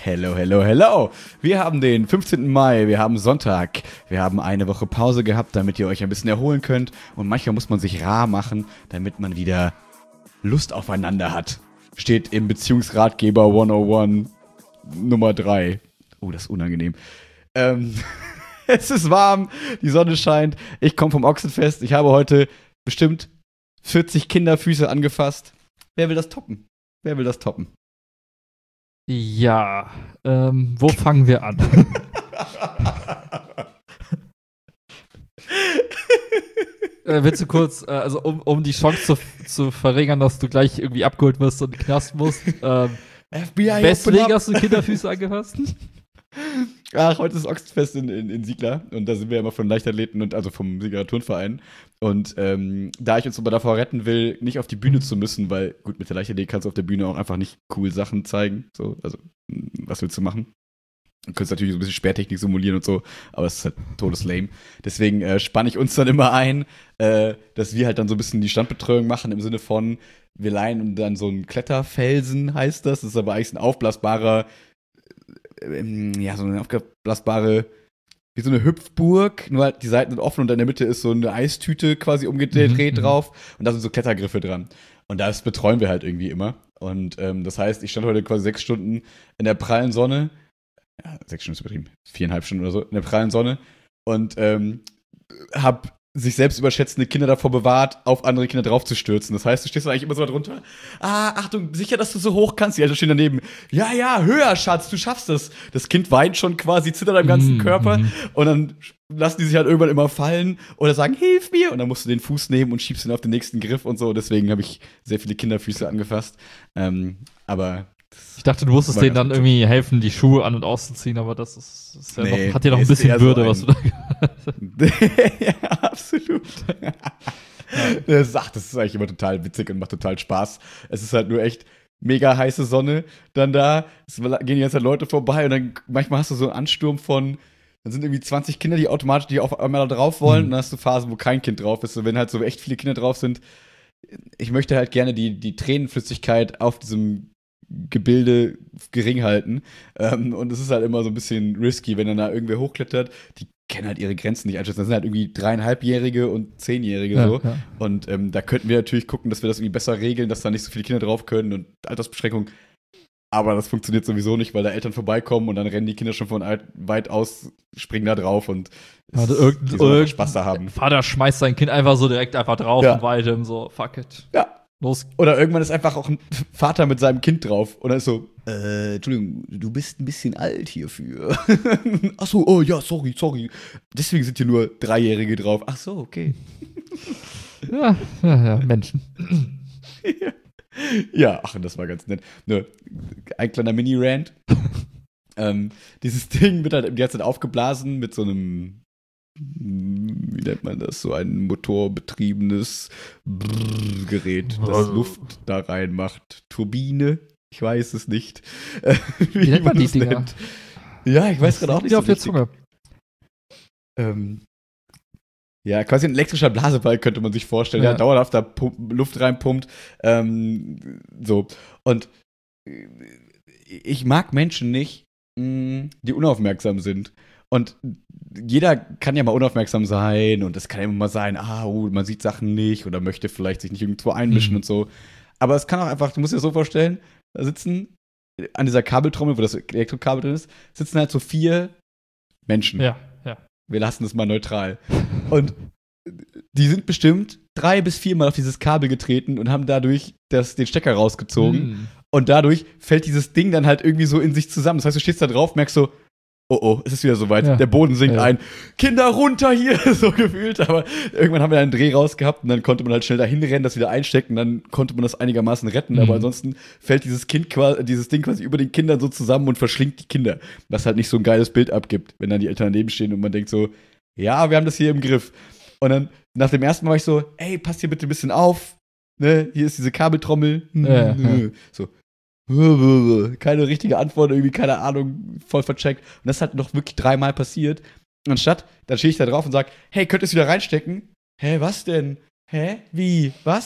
Hello, hello, hello. Wir haben den 15. Mai, wir haben Sonntag. Wir haben eine Woche Pause gehabt, damit ihr euch ein bisschen erholen könnt. Und manchmal muss man sich rar machen, damit man wieder Lust aufeinander hat. Steht im Beziehungsratgeber 101 Nummer 3. Oh, das ist unangenehm. Es ist warm, die Sonne scheint. Ich komme vom Ochsenfest. Ich habe heute bestimmt 40 Kinderfüße angefasst. Wer will das toppen? Wer will das toppen? Ja, wo fangen wir an? Willst du kurz, also um die Chance zu verringern, dass du gleich irgendwie abgeholt wirst und in den Knast musst, FBI, weswegen hast du Kinderfüße angefasst? Ach, heute ist Ochsenfest in Siegler und da sind wir immer von Leichtathleten und also vom Siegler Turnverein. Und da ich uns aber davor retten will, nicht auf die Bühne zu müssen, weil gut, mit der Leichtathletik kannst du auf der Bühne auch einfach nicht cool Sachen zeigen. So, also, was willst du machen? Du könntest natürlich so ein bisschen Sperrtechnik simulieren und so, aber das ist halt todeslame. Deswegen spanne ich uns dann immer ein, dass wir halt dann so ein bisschen die Standbetreuung machen, im Sinne von, wir leihen dann so einen Kletterfelsen, heißt das. Das ist aber eigentlich ein aufblasbarer, ja, so eine aufblasbare, wie so eine Hüpfburg, nur halt die Seiten sind offen und in der Mitte ist so eine Eistüte quasi umgedreht drauf und da sind so Klettergriffe dran. Und das betreuen wir halt irgendwie immer. Und das heißt, ich stand heute quasi 6 Stunden in der prallen Sonne, ja, 6 Stunden ist übertrieben, 4,5 Stunden oder so, in der prallen Sonne und hab sich selbst überschätzende Kinder davor bewahrt, auf andere Kinder draufzustürzen. Das heißt, du stehst eigentlich immer so da drunter. Achtung, sicher, dass du so hoch kannst. Die Eltern stehen daneben. Ja, höher, Schatz, du schaffst das. Das Kind weint schon quasi, zittert am ganzen Körper. Und dann lassen die sich halt irgendwann immer fallen oder sagen, hilf mir. Und dann musst du den Fuß nehmen und schiebst ihn auf den nächsten Griff und so. Deswegen habe ich sehr viele Kinderfüße angefasst. Aber ich dachte, du musstest denen dann irgendwie helfen, die Schuhe an- und auszuziehen, aber das ist ja nee, noch, hat dir noch ein bisschen Würde, so was du da ja, absolut. Das ist eigentlich immer total witzig und macht total Spaß. Es ist halt nur echt mega heiße Sonne dann da. Es gehen die ganze Zeit Leute vorbei und dann manchmal hast du so einen Ansturm von, dann sind irgendwie 20 Kinder, die automatisch die auf einmal da drauf wollen und dann hast du Phasen, wo kein Kind drauf ist. Und wenn halt so echt viele Kinder drauf sind, ich möchte halt gerne die Tränenflüssigkeit auf diesem Gebilde gering halten. Und es ist halt immer so ein bisschen risky, wenn dann da irgendwer hochklettert. Die kennen halt ihre Grenzen nicht einschätzen. Das sind halt irgendwie 3,5-Jährige und 10-Jährige so. Ja. Und da könnten wir natürlich gucken, dass wir das irgendwie besser regeln, dass da nicht so viele Kinder drauf können und Altersbeschränkung. Aber das funktioniert sowieso nicht, weil da Eltern vorbeikommen und dann rennen die Kinder schon von weit aus, springen da drauf und irgendein Spaß da haben. Vater schmeißt sein Kind einfach so direkt drauf und weiter so, fuck it. Ja. Los. Oder irgendwann ist einfach auch ein Vater mit seinem Kind drauf. Und dann ist so, Entschuldigung, du bist ein bisschen alt hierfür. Ach so, oh ja, sorry. Deswegen sind hier nur 3-Jährige drauf. Ach so, okay. Ja, Menschen. Ja, ach, das war ganz nett. Ne, ein kleiner Mini-Rant. Dieses Ding wird halt die ganze Zeit aufgeblasen mit so einem, wie nennt man das, so ein motorbetriebenes Gerät, das Luft da reinmacht. Turbine? Ich weiß es nicht. Wie nennt man die Dinger? Nennt. Ja, ich weiß gerade auch nicht so auf der Zunge. Ja, quasi ein elektrischer Blaseball könnte man sich vorstellen, der dauerhaft da Luft reinpumpt. So. Und ich mag Menschen nicht, die unaufmerksam sind. Und jeder kann ja mal unaufmerksam sein und es kann ja immer mal sein, man sieht Sachen nicht oder möchte vielleicht sich nicht irgendwo einmischen und so. Aber es kann auch einfach, du musst dir das so vorstellen, da sitzen an dieser Kabeltrommel, wo das Elektrokabel drin ist, sitzen halt so 4 Menschen. Ja. Wir lassen das mal neutral. Und die sind bestimmt 3 bis 4 Mal auf dieses Kabel getreten und haben dadurch den Stecker rausgezogen. Und dadurch fällt dieses Ding dann halt irgendwie so in sich zusammen. Das heißt, du stehst da drauf, merkst so, oh, es ist wieder soweit. Ja. Der Boden sinkt ein. Kinder runter hier, so gefühlt. Aber irgendwann haben wir einen Dreh rausgehabt und dann konnte man halt schnell dahin rennen, das wieder einstecken. Dann konnte man das einigermaßen retten. Aber ansonsten fällt dieses Ding quasi über den Kindern so zusammen und verschlingt die Kinder. Was halt nicht so ein geiles Bild abgibt, wenn dann die Eltern daneben stehen und man denkt so, ja, wir haben das hier im Griff. Und dann nach dem ersten Mal war ich so, ey, passt hier bitte ein bisschen auf. Ne? Hier ist diese Kabeltrommel. So. Keine richtige Antwort, irgendwie, keine Ahnung, voll vercheckt. Und das ist halt noch wirklich 3 Mal passiert. Und anstatt, dann stehe ich da drauf und sage, hey, könnt ihr es wieder reinstecken? Hä, was denn? Hä? Wie? Was?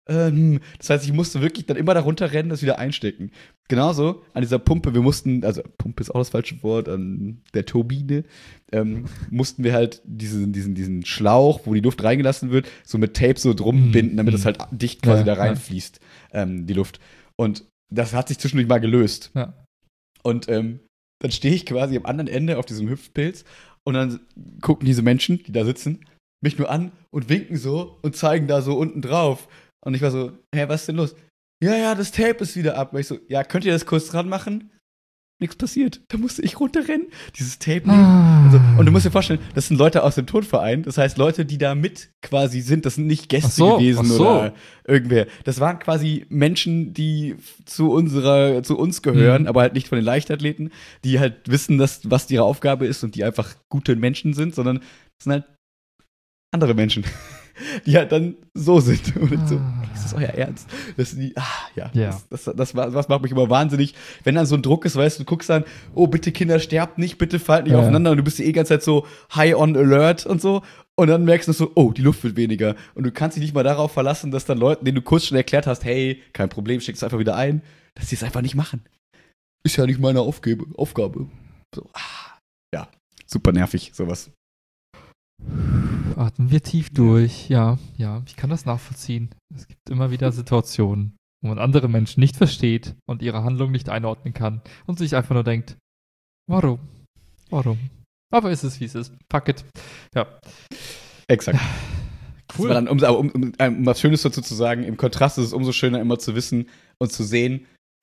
Das heißt, ich musste wirklich dann immer da runterrennen, das wieder einstecken. Genauso an dieser Pumpe, also Pumpe ist auch das falsche Wort, an der Turbine, mussten wir halt diesen Schlauch, wo die Luft reingelassen wird, so mit Tape so drum binden, damit das halt dicht quasi da reinfließt, die Luft. Und das hat sich zwischendurch mal gelöst. Ja. Und dann stehe ich quasi am anderen Ende auf diesem Hüpfpilz und dann gucken diese Menschen, die da sitzen, mich nur an und winken so und zeigen da so unten drauf. Und ich war so, hä, was ist denn los? Ja, das Tape ist wieder ab. Und ich so, ja, könnt ihr das kurz dran machen? Nichts passiert. Da musste ich runterrennen, dieses Tape nehmen. Und du musst dir vorstellen, das sind Leute aus dem Turnverein. Das heißt, Leute, die da mit quasi sind, das sind nicht Gäste gewesen oder irgendwer. Das waren quasi Menschen, die zu uns gehören, aber halt nicht von den Leichtathleten, die halt wissen, was ihre Aufgabe ist und die einfach gute Menschen sind, sondern das sind halt andere Menschen, die halt dann so sind. Und so, ist das euer Ernst? Das macht mich immer wahnsinnig. Wenn dann so ein Druck ist, weißt du, guckst dann, oh, bitte Kinder, sterbt nicht, bitte fallt nicht aufeinander und du bist die ganze Zeit so high on alert und so. Und dann merkst du so, oh, die Luft wird weniger. Und du kannst dich nicht mal darauf verlassen, dass dann Leuten, denen du kurz schon erklärt hast, hey, kein Problem, steckst einfach wieder ein, dass die es einfach nicht machen. Ist ja nicht meine Aufgabe. So, ja, super nervig, sowas. Atmen wir tief durch. Ja, ich kann das nachvollziehen. Es gibt immer wieder Situationen, wo man andere Menschen nicht versteht und ihre Handlung nicht einordnen kann und sich einfach nur denkt, warum? Aber ist es, wie es ist. Fuck it. Ja. Exakt. Cool. Das war dann, um was Schönes dazu zu sagen, im Kontrast ist es umso schöner, immer zu wissen und zu sehen,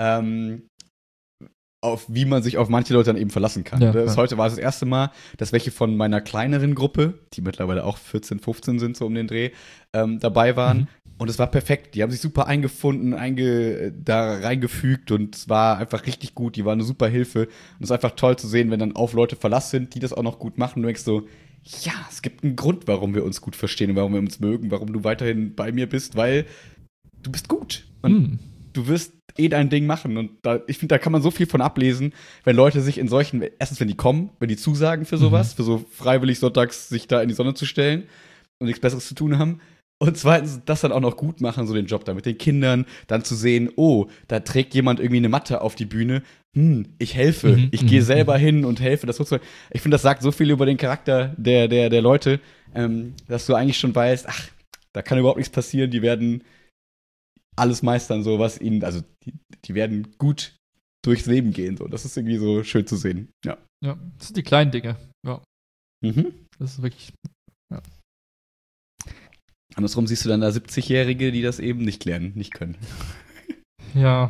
wie man sich auf manche Leute dann eben verlassen kann. Heute war es das erste Mal, dass welche von meiner kleineren Gruppe, die mittlerweile auch 14, 15 sind, so um den Dreh, dabei waren. Und es war perfekt. Die haben sich super eingefunden, da reingefügt und es war einfach richtig gut. Die waren eine super Hilfe. Und es ist einfach toll zu sehen, wenn dann auf Leute Verlass sind, die das auch noch gut machen. Du denkst so, ja, es gibt einen Grund, warum wir uns gut verstehen und warum wir uns mögen, warum du weiterhin bei mir bist, weil du bist gut. Und du wirst dein Ding machen. Und ich finde, da kann man so viel von ablesen, wenn Leute sich in solchen, erstens, wenn die kommen, wenn die zusagen für sowas, für so freiwillig sonntags sich da in die Sonne zu stellen und nichts Besseres zu tun haben. Und zweitens, das dann auch noch gut machen, so den Job da mit den Kindern, dann zu sehen, oh, da trägt jemand irgendwie eine Matte auf die Bühne. Ich helfe. Ich gehe selber hin und helfe. Ich finde, das sagt so viel über den Charakter der Leute, dass du eigentlich schon weißt, da kann überhaupt nichts passieren, die werden alles meistern, so was ihnen, also die werden gut durchs Leben gehen. So. Das ist irgendwie so schön zu sehen. Ja, das sind die kleinen Dinge. Ja. Das ist wirklich. Ja. Andersrum siehst du dann da 70-Jährige, die das eben nicht lernen, nicht können. Ja.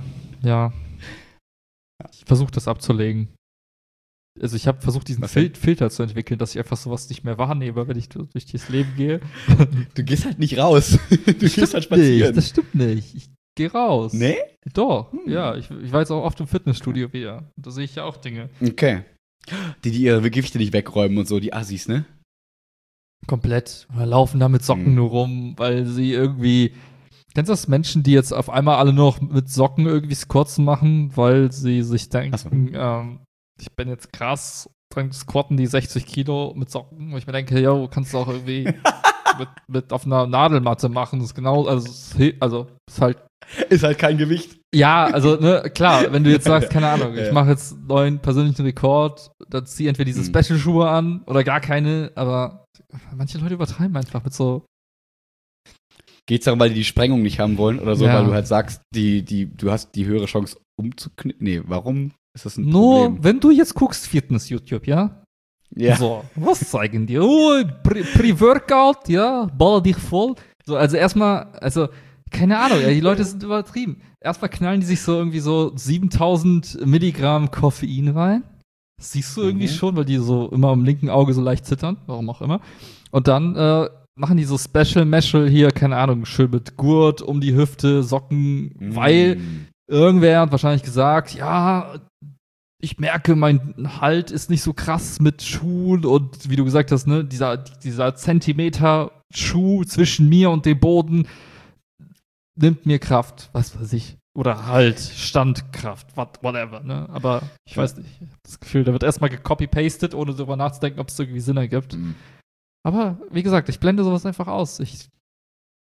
Ich versuche das abzulegen. Also ich habe versucht, diesen Filter zu entwickeln, dass ich einfach sowas nicht mehr wahrnehme, wenn ich durch das Leben gehe. Du gehst halt nicht raus. Du gehst halt spazieren. Das stimmt nicht. Ich gehe raus. Nee? Doch, ja. Ich war jetzt auch oft im Fitnessstudio wieder. Da sehe ich ja auch Dinge. Okay. Die ihre Gewichte nicht wegräumen und so, die Assis, ne? Komplett. Oder laufen da mit Socken nur rum, weil sie irgendwie. Kennst du das, Menschen, die jetzt auf einmal alle nur noch mit Socken irgendwie Squats machen, weil sie sich denken, ich bin jetzt krass, dann squatten die 60 Kilo mit Socken, wo ich mir denke, kannst du auch irgendwie mit auf einer Nadelmatte machen. Das ist genau, ist halt. Ist halt kein Gewicht. Ja, also, ne, klar, wenn du jetzt sagst, keine Ahnung, ich mache jetzt einen neuen persönlichen Rekord, dann zieh entweder diese Special-Schuhe an oder gar keine, aber manche Leute übertreiben einfach mit so. Geht's darum, weil die Sprengung nicht haben wollen oder so, weil du halt sagst, du hast die höhere Chance umzuknicken? Nee, warum ist das ein Problem? Nur, wenn du jetzt guckst, Fitness-YouTube, ja? Ja. So, was zeigen die? Oh, Pre-Workout, ja, baller dich voll. So, also erstmal, keine Ahnung, die Leute sind übertrieben. Erstmal knallen die sich so irgendwie so 7000 Milligramm Koffein rein. Das siehst du irgendwie schon, weil die so immer am linken Auge so leicht zittern, warum auch immer. Und dann machen die so Special-Meshal hier, keine Ahnung, schön mit Gurt um die Hüfte, Socken, weil irgendwer hat wahrscheinlich gesagt, ja, ich merke, mein Halt ist nicht so krass mit Schuhen und wie du gesagt hast, ne, dieser Zentimeter Schuh zwischen mir und dem Boden nimmt mir Kraft, was weiß ich. Oder halt Standkraft, whatever, ne? Aber ich weiß nicht, ich habe das Gefühl, da wird erstmal gecopy-pastet, ohne darüber nachzudenken, ob es irgendwie Sinn ergibt. Aber wie gesagt, ich blende sowas einfach aus.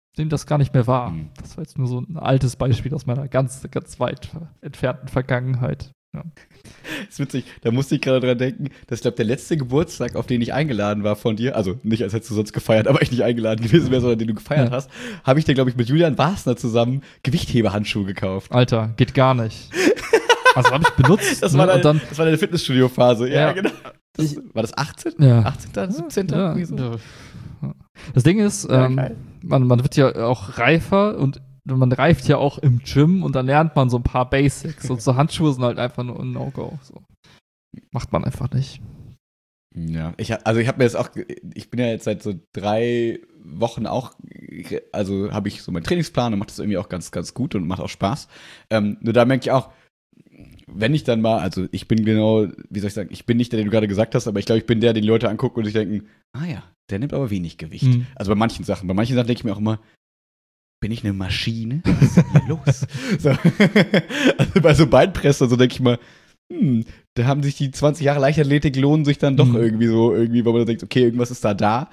nehme das gar nicht mehr wahr. Mhm. Das war jetzt nur so ein altes Beispiel aus meiner ganz, ganz weit entfernten Vergangenheit. Ja. Das ist witzig, da musste ich gerade dran denken, dass ich glaube, der letzte Geburtstag, auf den ich eingeladen war von dir, also nicht als hättest du sonst gefeiert, aber ich nicht eingeladen gewesen wäre, sondern den du gefeiert hast, habe ich dir, glaube ich, mit Julian Wasner zusammen Gewichtheberhandschuhe gekauft. Alter, geht gar nicht. Also habe ich benutzt. Das war deine Fitnessstudio-Phase, ja, genau. War das 18? Ja. 18., 17.? Ja. Irgendwie so? Das Ding ist, geil. man wird ja auch reifer und man reift ja auch im Gym und dann lernt man so ein paar Basics. Und so Handschuhe sind halt einfach nur ein No-Go. So. Macht man einfach nicht. Ja, ich habe mir jetzt auch, ich bin ja jetzt seit so 3 Wochen auch, also habe ich so meinen Trainingsplan und mache das irgendwie auch ganz, ganz gut und macht auch Spaß. Nur da merke ich auch, wenn ich dann mal, also ich bin genau, wie soll ich sagen, ich bin nicht der, den du gerade gesagt hast, aber ich glaube, ich bin der, den die Leute angucken und sich denken, ah ja, der nimmt aber wenig Gewicht. Mhm. Also bei manchen Sachen denke ich mir auch immer, bin ich eine Maschine? Was ist denn hier los? So. Also bei so Beinpress, also denke ich mal, da haben sich die 20 Jahre Leichtathletik lohnen sich dann doch irgendwie, weil man denkt, okay, irgendwas ist da.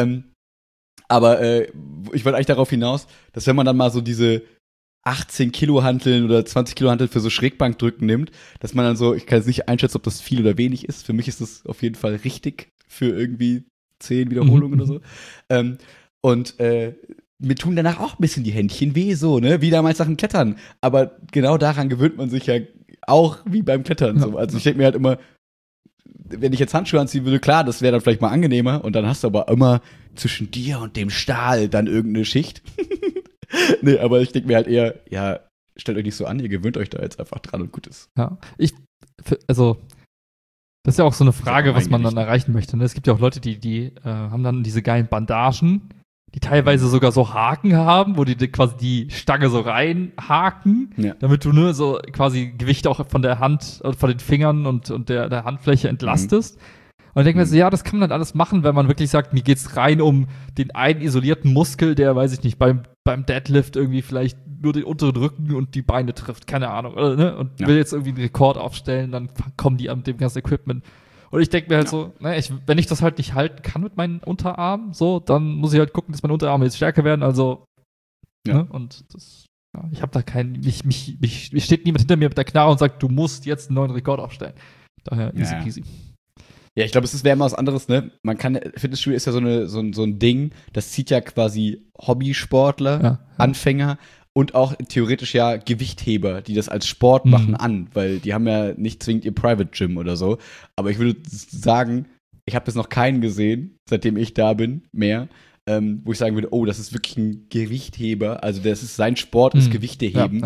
Aber ich wollte eigentlich darauf hinaus, dass wenn man dann mal so diese 18 Kilo Hanteln oder 20 Kilo Hanteln für so Schrägbankdrücken nimmt, dass man dann so, ich kann jetzt nicht einschätzen, ob das viel oder wenig ist. Für mich ist das auf jeden Fall richtig für irgendwie 10 Wiederholungen oder so. Und mir tun danach auch ein bisschen die Händchen weh, so, ne? Wie damals nach dem Klettern. Aber genau daran gewöhnt man sich ja auch wie beim Klettern. So. Also ich denke mir halt immer, wenn ich jetzt Handschuhe anziehen würde, klar, das wäre dann vielleicht mal angenehmer. Und dann hast du aber immer zwischen dir und dem Stahl dann irgendeine Schicht. Nee, aber ich denke mir halt eher, ja, stellt euch nicht so an, ihr gewöhnt euch da jetzt einfach dran und gut ist. Ja, also, das ist ja auch so eine Frage, was man dann erreichen möchte. Ne? Es gibt ja auch Leute, die haben dann diese geilen Bandagen, die teilweise sogar so Haken haben, wo die quasi die Stange so reinhaken, damit du nur so quasi Gewicht auch von der Hand, von den Fingern und der Handfläche entlastest. Und ich denke mir so, ja, das kann man dann alles machen, wenn man wirklich sagt, mir geht's rein um den einen isolierten Muskel, der, weiß ich nicht, beim Deadlift irgendwie vielleicht nur den unteren Rücken und die Beine trifft, keine Ahnung, oder, ne? Und will jetzt irgendwie einen Rekord aufstellen, dann kommen die an dem ganzen Equipment. Und ich denke mir halt so, ne, wenn ich das halt nicht halten kann mit meinen Unterarmen, so, dann muss ich halt gucken, dass meine Unterarme jetzt stärker werden, also, ne? Und das, ja, ich habe da keinen, mich steht niemand hinter mir mit der Knarre und sagt, du musst jetzt einen neuen Rekord aufstellen. Daher easy peasy. Ja, ich glaube, es wäre immer was anderes, ne? Fitnessstudio ist ja so ein Ding, das zieht ja quasi Hobbysportler, Anfänger und auch theoretisch ja Gewichtheber, die das als Sport machen, an, weil die haben ja nicht zwingend ihr Private Gym oder so. Aber ich würde sagen, ich habe jetzt noch keinen gesehen, seitdem ich da bin, mehr, wo ich sagen würde, oh, das ist wirklich ein Gewichtheber, also das ist sein Sport, ist Gewichte heben.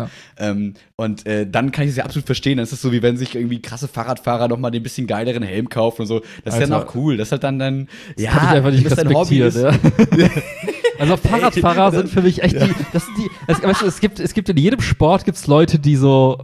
Und dann kann ich es ja absolut verstehen. Dann ist es so, wie wenn sich irgendwie krasse Fahrradfahrer nochmal den bisschen geileren Helm kaufen und so. Das ist dann auch cool. Das ist halt dann das kann ich einfach nicht respektiert, ja. Also Fahrradfahrer sind für mich echt es gibt in jedem Sport gibt's Leute, die so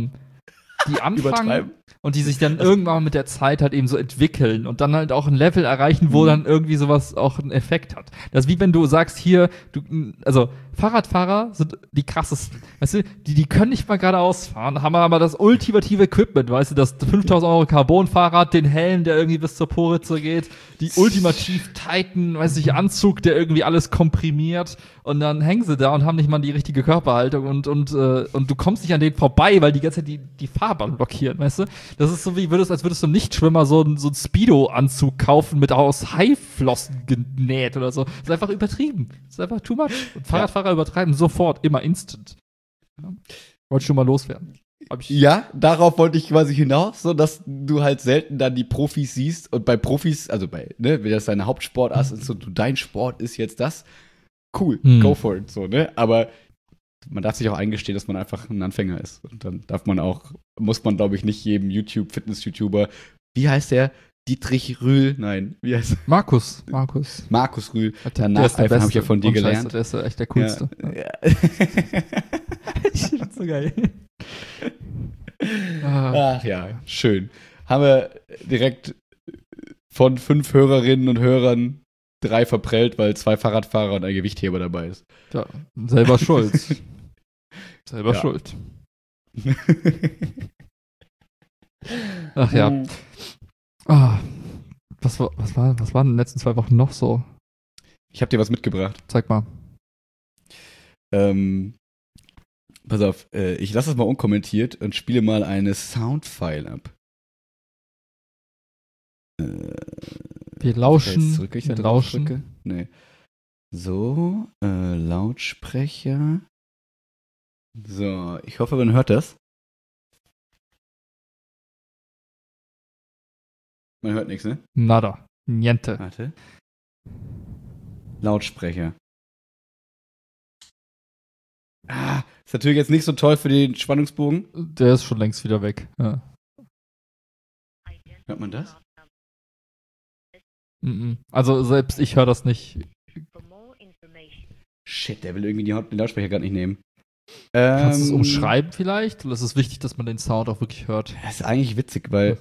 die anfangen und die sich dann irgendwann mit der Zeit halt eben so entwickeln und dann halt auch ein Level erreichen, wo dann irgendwie sowas auch einen Effekt hat. Das ist wie wenn du sagst, hier, also Fahrradfahrer sind die krassesten. Weißt du, die können nicht mal geradeaus fahren, haben aber das ultimative Equipment, weißt du, das 5.000 Euro Carbon-Fahrrad, den Helm, der irgendwie bis zur Poritze geht, die ultimativ tighten, weiß ich, Anzug, der irgendwie alles komprimiert und dann hängen sie da und haben nicht mal die richtige Körperhaltung und du kommst nicht an denen vorbei, weil die ganze Zeit die Fahrbahn blockieren, weißt du? Das ist so wie, als würdest du einem Nichtschwimmer so einen Speedo-Anzug kaufen mit aus Haiflossen genäht oder so. Das ist einfach übertrieben. Das ist einfach too much. Und Fahrradfahrer übertreiben sofort, immer instant. Ja. Wollte ich schon mal loswerden. Ja, darauf wollte ich quasi hinaus, so dass du halt selten dann die Profis siehst und bei Profis, also wenn das deine Hauptsportart ist und dein Sport ist jetzt das, cool, go for it, so, ne? Aber man darf sich auch eingestehen, dass man einfach ein Anfänger ist. Und dann muss man, glaube ich, nicht jedem Fitness-YouTuber, wie heißt der? Dietrich Rühl, nein, wie heißt er? Markus Rühl. Danach habe ich ja von dir gelernt. Scheiße, der ist ja echt der Coolste. Ja. Ich find's so geil. Ach ja, schön. Haben wir direkt von 5 Hörerinnen und Hörern 3 verprellt, weil 2 Fahrradfahrer und ein Gewichtheber dabei ist. Ja, selber schuld. Selber schuld. Ach ja. Was war in den letzten 2 Wochen noch so? Ich habe dir was mitgebracht. Zeig mal. Pass auf, ich lasse das mal unkommentiert und spiele mal eine Soundfile ab. Wir lauschen. Wir lauschen. Nee. So, Lautsprecher. So, ich hoffe, man hört das. Man hört nichts, ne? Nada. Niente. Warte. Lautsprecher. Ist natürlich jetzt nicht so toll für den Spannungsbogen. Der ist schon längst wieder weg. Ja. Hört man das? Also selbst ich höre das nicht. Shit, der will irgendwie den Lautsprecher gerade nicht nehmen. Kannst du es umschreiben vielleicht? Oder ist es wichtig, dass man den Sound auch wirklich hört? Das ist eigentlich witzig, weil...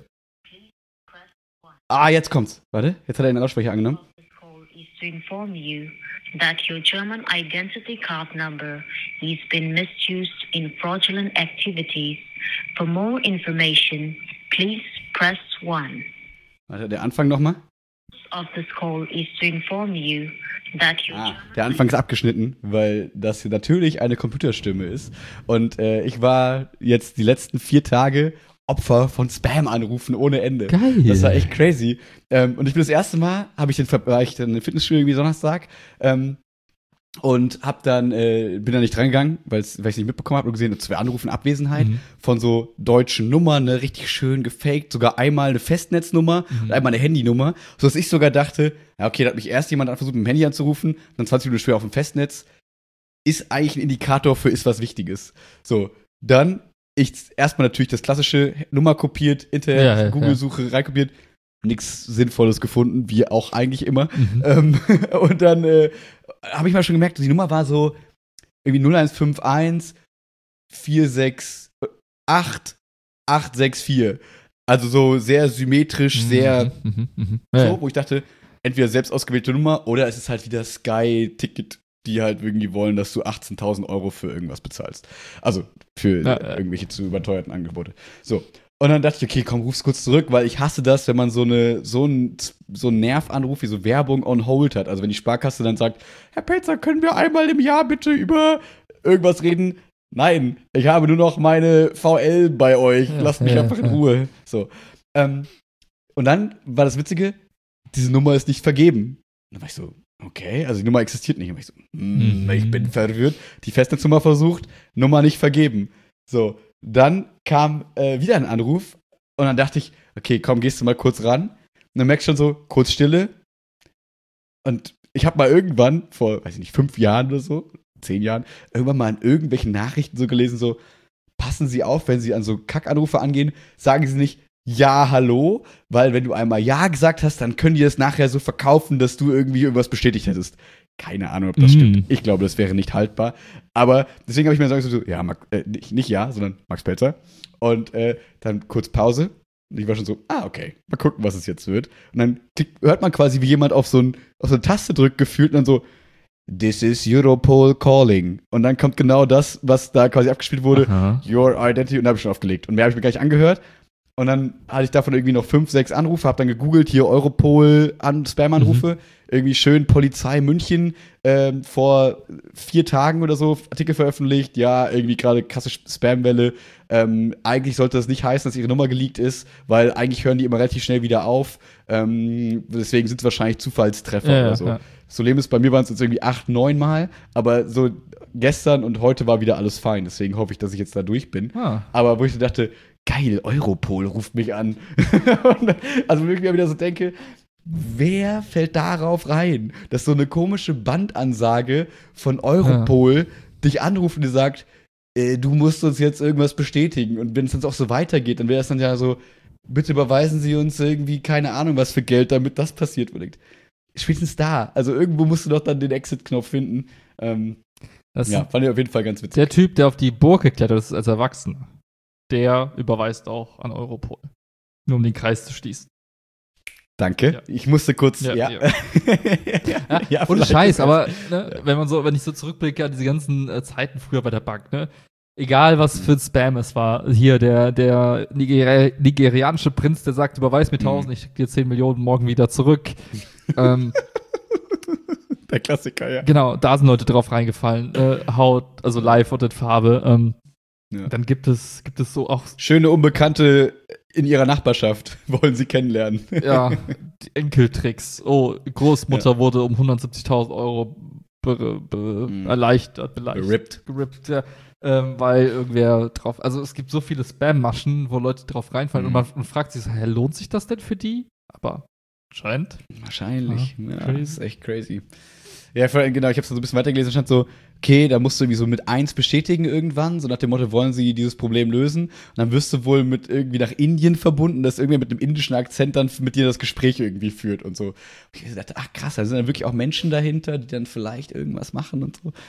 jetzt kommt's. Warte, jetzt hat er den Lautsprecher angenommen. To inform you that your German identity card number has been misused in fraudulent activities. For more information, please press 1. Warte, der Anfang nochmal. Of this call is to inform you that your der Anfang ist abgeschnitten, weil das natürlich eine Computerstimme ist. Und ich war jetzt die letzten 4 Tage Opfer von Spam-Anrufen ohne Ende. Geil. Das war echt crazy. Und ich bin das erste Mal, war ich dann im Fitnessstudio irgendwie Donnerstag und bin dann nicht drangegangen, weil ich es nicht mitbekommen habe und gesehen, 2 Anrufe in Abwesenheit von so deutschen Nummern, ne, richtig schön gefaked, sogar einmal eine Festnetznummer und einmal eine Handynummer, sodass ich sogar dachte, ja okay, da hat mich erst jemand versucht, mit dem Handy anzurufen, dann 20 Minuten später auf dem Festnetz, ist eigentlich ein Indikator für ist was Wichtiges. So, dann ich erstmal natürlich das klassische Nummer kopiert, Internet, Google-Suche reinkopiert, nichts Sinnvolles gefunden, wie auch eigentlich immer. Und dann habe ich mal schon gemerkt, die Nummer war so irgendwie 0151 468 864. Also so sehr symmetrisch, sehr so, wo ich dachte, entweder selbst ausgewählte Nummer oder es ist halt wieder Sky-Ticket, die halt irgendwie wollen, dass du 18.000 € für irgendwas bezahlst. Also für irgendwelche zu überteuerten Angebote. So. Und dann dachte ich, okay, komm, ruf's kurz zurück, weil ich hasse das, wenn man so einen Nervanruf wie so Werbung on hold hat. Also wenn die Sparkasse dann sagt, Herr Pelzer, können wir einmal im Jahr bitte über irgendwas reden? Nein, ich habe nur noch meine VL bei euch. Lasst mich einfach in Ruhe. So. Und dann war das Witzige, diese Nummer ist nicht vergeben. Und dann war ich so, okay, also die Nummer existiert nicht. Und ich so, ich bin verwirrt. Die Festnetznummer versucht, Nummer nicht vergeben. So, dann kam wieder ein Anruf und dann dachte ich, okay, komm, gehst du mal kurz ran. Und dann merkst du schon so, kurz Stille. Und ich habe mal irgendwann, vor, weiß ich nicht, 5 Jahren oder so, 10 Jahren, irgendwann mal in irgendwelchen Nachrichten so gelesen, so, passen Sie auf, wenn Sie an so Kackanrufe angehen, sagen Sie nicht, ja, hallo, weil wenn du einmal ja gesagt hast, dann können die das nachher so verkaufen, dass du irgendwie irgendwas bestätigt hättest. Keine Ahnung, ob das stimmt. Ich glaube, das wäre nicht haltbar. Aber deswegen habe ich mir gesagt, so, ja, nicht ja, sondern Max Pelzer. Und dann kurz Pause. Und ich war schon so, okay, mal gucken, was es jetzt wird. Und dann hört man quasi, wie jemand auf so eine Taste drückt, gefühlt, und dann so, This is Europol calling. Und dann kommt genau das, was da quasi abgespielt wurde, Your Identity, und da habe ich schon aufgelegt. Und mehr habe ich mir gar nicht angehört. Und dann hatte ich davon irgendwie noch 5, 6 Anrufe, habe dann gegoogelt, hier Europol, Spam-Anrufe, irgendwie schön Polizei München, vor 4 Tagen oder so Artikel veröffentlicht, ja, irgendwie gerade krasse Spam-Welle. Eigentlich sollte das nicht heißen, dass ihre Nummer geleakt ist, weil eigentlich hören die immer relativ schnell wieder auf. Deswegen sind es wahrscheinlich Zufallstreffer oder so. Das Problem ist, bei mir waren es jetzt irgendwie 8, 9 Mal, aber so gestern und heute war wieder alles fein. Deswegen hoffe ich, dass ich jetzt da durch bin. Aber wo ich so dachte, geil, Europol ruft mich an. Also wirklich wieder so denke, wer fällt darauf rein, dass so eine komische Bandansage von Europol dich anruft und dir sagt, du musst uns jetzt irgendwas bestätigen. Und wenn es dann auch so weitergeht, dann wäre es dann ja so, bitte überweisen Sie uns irgendwie, keine Ahnung, was für Geld, damit das passiert wird. Spätestens da. Also irgendwo musst du doch dann den Exit-Knopf finden. Fand ich auf jeden Fall ganz witzig. Der Typ, der auf die Burg geklettert ist als Erwachsener, der überweist auch an Europol. Nur um den Kreis zu schließen. Danke. Ja. Ich musste kurz. Ohne Scheiß, aber ne, wenn ich so zurückblicke an diese ganzen Zeiten früher bei der Bank, ne? Egal was für ein Spam es war, hier der nigerianische Prinz, der sagt, überweis mir 1000, ich schicke dir 10 Millionen morgen wieder zurück. Der Klassiker, ja. Genau, da sind Leute drauf reingefallen. Haut, also live und in Farbe. Ja. Dann gibt es so auch. Schöne Unbekannte in ihrer Nachbarschaft wollen sie kennenlernen. Ja, die Enkeltricks. Oh, Großmutter wurde um 170.000 Euro beleicht. Gerippt, ja. Weil irgendwer drauf. Also es gibt so viele Spam-Maschen, wo Leute drauf reinfallen und man fragt sich so, lohnt sich das denn für die? Aber scheint. Wahrscheinlich. Ja, das ist echt crazy. Ja, genau, ich habe es so ein bisschen weitergelesen, stand so, okay, da musst du irgendwie so mit 1 bestätigen irgendwann, so nach dem Motto, wollen sie dieses Problem lösen? Und dann wirst du wohl mit irgendwie nach Indien verbunden, dass irgendwer mit einem indischen Akzent dann mit dir das Gespräch irgendwie führt und so. Und ich dachte, ach krass, da sind dann wirklich auch Menschen dahinter, die dann vielleicht irgendwas machen und so.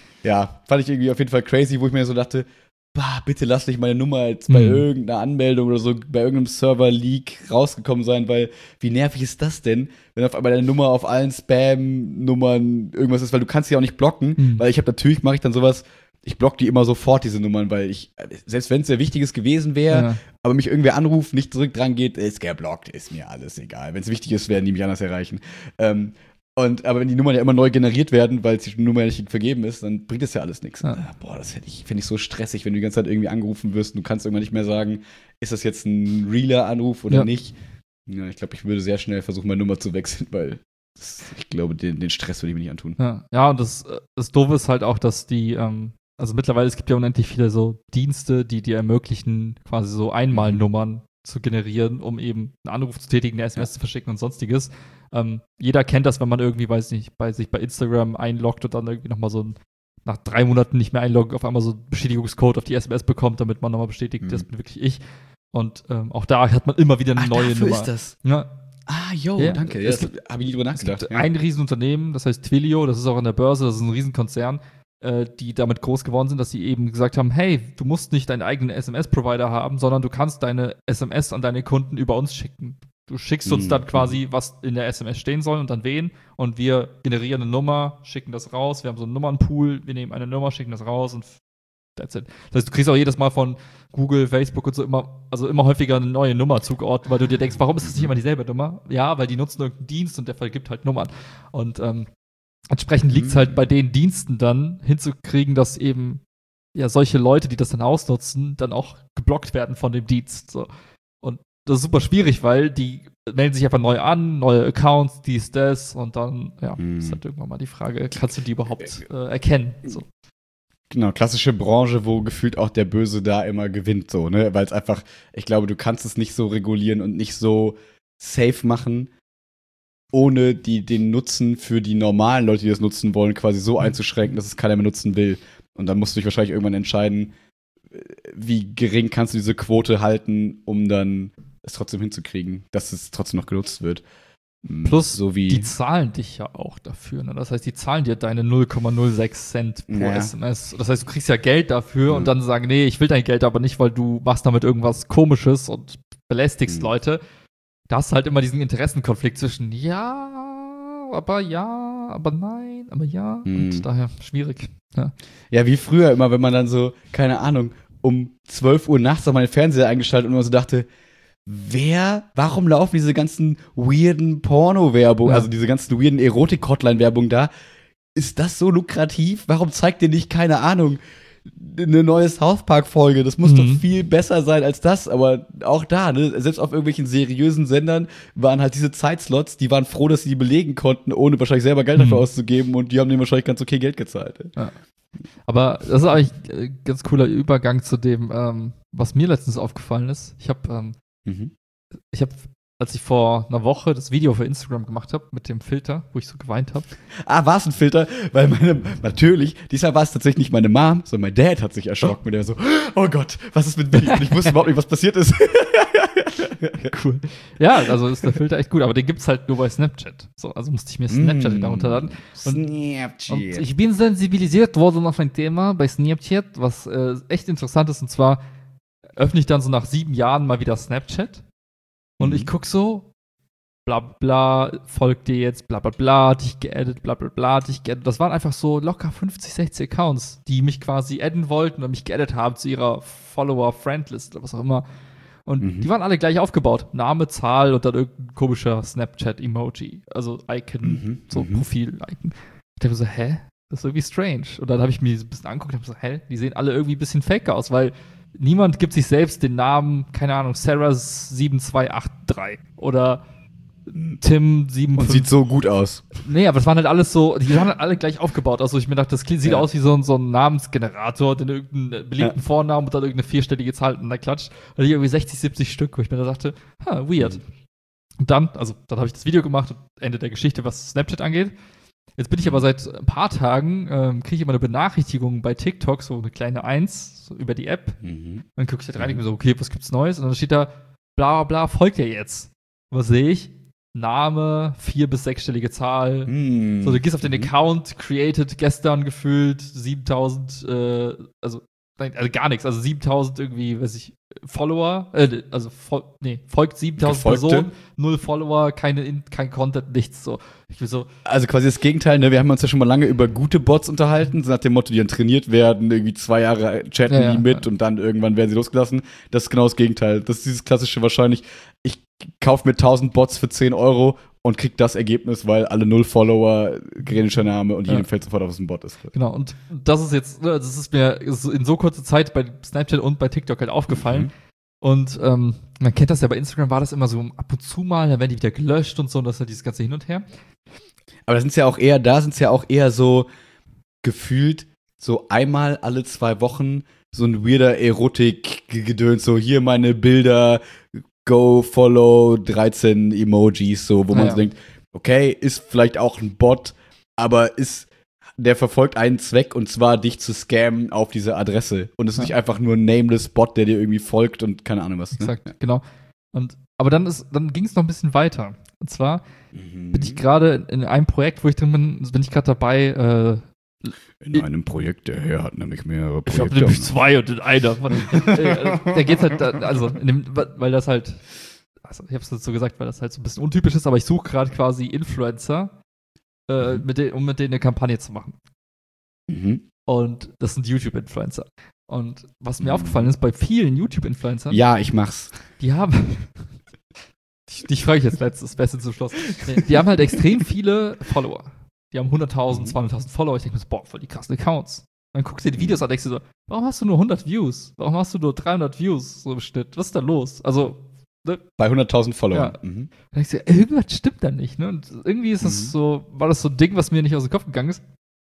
Ja, fand ich irgendwie auf jeden Fall crazy, wo ich mir so dachte, bitte lass nicht meine Nummer jetzt bei irgendeiner Anmeldung oder so, bei irgendeinem Server-Leak rausgekommen sein, weil wie nervig ist das denn, wenn auf einmal deine Nummer auf allen Spam-Nummern irgendwas ist, weil du kannst sie auch nicht blocken, weil natürlich mache ich dann sowas, ich block die immer sofort, diese Nummern, weil selbst wenn es sehr Wichtiges gewesen wäre, aber mich irgendwer anruft, nicht zurück dran geht, ist geblockt, ist mir alles egal. Wenn es wichtig ist, werden die mich anders erreichen. Aber wenn die Nummern ja immer neu generiert werden, weil die Nummer ja nicht vergeben ist, dann bringt das ja alles nichts. Ja. Das finde ich so stressig, wenn du die ganze Zeit irgendwie angerufen wirst und du kannst irgendwann nicht mehr sagen, ist das jetzt ein realer Anruf oder nicht. Ja, ich glaube, ich würde sehr schnell versuchen, meine Nummer zu wechseln, weil ich glaube, den Stress würde ich mir nicht antun. Ja, und das Doofe ist halt auch, dass die, also mittlerweile, es gibt ja unendlich viele so Dienste, die dir ermöglichen, quasi so Einmalnummern zu generieren, um eben einen Anruf zu tätigen, eine SMS zu verschicken und sonstiges. Jeder kennt das, wenn man irgendwie, weiß nicht, sich bei Instagram einloggt und dann irgendwie nochmal so nach 3 Monaten nicht mehr einloggen, auf einmal so einen Bestätigungscode auf die SMS bekommt, damit man nochmal bestätigt, das bin wirklich ich. Und auch da hat man immer wieder eine neue Nummer. Ist das? Ja. Danke. Ja, habe ich nie drüber nachgedacht. Es gibt ein Riesenunternehmen, das heißt Twilio, das ist auch an der Börse, das ist ein Riesenkonzern, die damit groß geworden sind, dass sie eben gesagt haben, hey, du musst nicht deinen eigenen SMS-Provider haben, sondern du kannst deine SMS an deine Kunden über uns schicken. Du schickst uns dann quasi, was in der SMS stehen soll und dann wen. Und wir generieren eine Nummer, schicken das raus. Wir haben so einen Nummernpool. Wir nehmen eine Nummer, schicken das raus und that's it. Das heißt, du kriegst auch jedes Mal von Google, Facebook und so immer häufiger eine neue Nummer zugeordnet, weil du dir denkst, warum ist das nicht immer dieselbe Nummer? Ja, weil die nutzen irgendeinen Dienst und der vergibt halt Nummern. Und entsprechend liegt es halt bei den Diensten dann hinzukriegen, dass eben solche Leute, die das dann ausnutzen, dann auch geblockt werden von dem Dienst. So. Und das ist super schwierig, weil die melden sich einfach neu an, neue Accounts, das und dann, ist halt irgendwann mal die Frage, kannst du die überhaupt erkennen? So. Genau, klassische Branche, wo gefühlt auch der Böse da immer gewinnt, so, ne? Weil es einfach, ich glaube, du kannst es nicht so regulieren und nicht so safe machen, ohne den Nutzen für die normalen Leute, die das nutzen wollen, quasi so einzuschränken, dass es keiner mehr nutzen will. Und dann musst du dich wahrscheinlich irgendwann entscheiden, wie gering kannst du diese Quote halten, um dann es trotzdem hinzukriegen, dass es trotzdem noch genutzt wird. Plus, die zahlen dich ja auch dafür. Ne? Das heißt, die zahlen dir deine 0,06 Cent pro SMS. Das heißt, du kriegst ja Geld dafür und dann sagen, nee, ich will dein Geld aber nicht, weil du machst damit irgendwas Komisches und belästigst Leute. Da hast du halt immer diesen Interessenkonflikt zwischen aber nein, aber ja. Und daher schwierig. Ja, wie früher immer, wenn man dann so, keine Ahnung, um 12 Uhr nachts auf meinen Fernseher eingeschaltet und man so dachte, warum laufen diese ganzen weirden Porno-Werbung, also diese ganzen weirden Erotik-Hotline-Werbung da? Ist das so lukrativ? Warum zeigt ihr nicht, keine Ahnung, eine neue South Park-Folge? Das muss doch viel besser sein als das, aber auch da, ne, selbst auf irgendwelchen seriösen Sendern waren halt diese Zeitslots, die waren froh, dass sie die belegen konnten, ohne wahrscheinlich selber Geld dafür auszugeben und die haben denen wahrscheinlich ganz okay Geld gezahlt. Ja. Aber das ist eigentlich ein ganz cooler Übergang zu dem, was mir letztens aufgefallen ist. Ich habe als ich vor einer Woche das Video für Instagram gemacht habe mit dem Filter, wo ich so geweint habe. War es ein Filter? Weil natürlich, diesmal war es tatsächlich nicht meine Mom, sondern mein Dad hat sich erschrocken und der so, oh Gott, was ist mit mir? Und ich wusste überhaupt nicht, was passiert ist. Cool. Ja, also ist der Filter echt gut, aber den gibt's halt nur bei Snapchat. So, also musste ich mir Snapchat wieder runterladen. Und ich bin sensibilisiert worden auf ein Thema bei Snapchat, was echt interessant ist, und zwar öffne ich dann so nach 7 Jahren mal wieder Snapchat. Und ich guck so, bla bla, folgt dir jetzt, bla bla bla, dich geaddet, bla bla bla, dich geaddet. Das waren einfach so locker 50, 60 Accounts, die mich quasi adden wollten und mich geaddet haben zu ihrer Follower-Friend-List oder was auch immer. Und die waren alle gleich aufgebaut. Name, Zahl und dann irgendein komischer Snapchat-Emoji. Also Icon, Profil-Icon. Ich dachte so, hä? Das ist irgendwie strange. Und dann habe ich mir so ein bisschen angeguckt und habe so, hä? Die sehen alle irgendwie ein bisschen fake aus, weil niemand gibt sich selbst den Namen, keine Ahnung, Sarah7283 oder Tim75. Und sieht so gut aus. Nee, aber das waren halt alles so, die waren halt alle gleich aufgebaut. Also ich mir dachte, das sieht aus wie so ein Namensgenerator, den irgendeinen beliebten Vornamen und dann irgendeine 4-stellige Zahl und dann klatscht. Da hatte ich irgendwie 60, 70 Stück, wo ich mir da dachte, weird. Und dann habe ich das Video gemacht, Ende der Geschichte, was Snapchat angeht. Jetzt bin ich aber seit ein paar Tagen, kriege ich immer eine Benachrichtigung bei TikTok, so eine kleine 1, so über die App. Dann gucke ich da rein und so, okay, was gibt's Neues? Und dann steht da, bla bla bla, folgt ihr jetzt. Was sehe ich? Name, 4- bis 6-stellige Zahl. So, du gehst auf den Account, created gestern gefühlt 7000, also gar nichts, also 7000 irgendwie, weiß ich, Follower, folgt 7000 Personen, 0 Follower, kein Content, nichts so. Ich will so. Also quasi das Gegenteil, ne? Wir haben uns ja schon mal lange über gute Bots unterhalten, so nach dem Motto, die dann trainiert werden, irgendwie 2 Jahre chatten die mit und dann irgendwann werden sie losgelassen. Das ist genau das Gegenteil. Das ist dieses klassische wahrscheinlich, ich kaufe mir 1000 Bots für 10 Euro und krieg das Ergebnis, weil alle 0 Follower, generischer Name und jedem fällt sofort auf, was ein Bot ist. Genau, und das ist jetzt, das ist mir in so kurzer Zeit bei Snapchat und bei TikTok halt aufgefallen. Und man kennt das ja, bei Instagram war das immer so ab und zu mal, dann werden die wieder gelöscht und so, und das ist halt dieses ganze Hin und Her. Aber da sind ja auch eher so gefühlt so einmal alle 2 Wochen so ein weirder Erotik-Gedöns, so hier meine Bilder, go, follow, 13 Emojis, so, wo man so denkt, okay, ist vielleicht auch ein Bot, aber der verfolgt einen Zweck, und zwar dich zu scammen auf diese Adresse. Und es ist nicht einfach nur ein nameless Bot, der dir irgendwie folgt und keine Ahnung was. Exakt, genau. Aber dann ging es noch ein bisschen weiter. Und zwar bin ich gerade in einem Projekt, wo ich drin bin ich gerade dabei. In einem Projekt, der Herr hat nämlich mehrere Projekte. Ich habe nämlich 2 und in einer. Der geht halt, weil das halt, also ich habe es so gesagt, weil das halt so ein bisschen untypisch ist, aber ich suche gerade quasi Influencer, um mit denen eine Kampagne zu machen. Und das sind YouTube-Influencer. Und was mir aufgefallen ist, bei vielen YouTube-Influencern. Ja, ich mach's. Die haben. Dich frage ich jetzt letztes, Beste zum Schluss. Die haben halt extrem viele Follower. Die haben 100.000, 200.000 Follower. Ich denke mir so, boah, voll die krassen Accounts. Dann guckst du dir die Videos an und denkst dir so, warum hast du nur 100 Views? Warum hast du nur 300 Views so im Schnitt? Was ist da los? Also, ne? Bei 100.000 Followern. Ja. Dann denkst du, irgendwas stimmt da nicht, ne? Und irgendwie ist das war das so ein Ding, was mir nicht aus dem Kopf gegangen ist.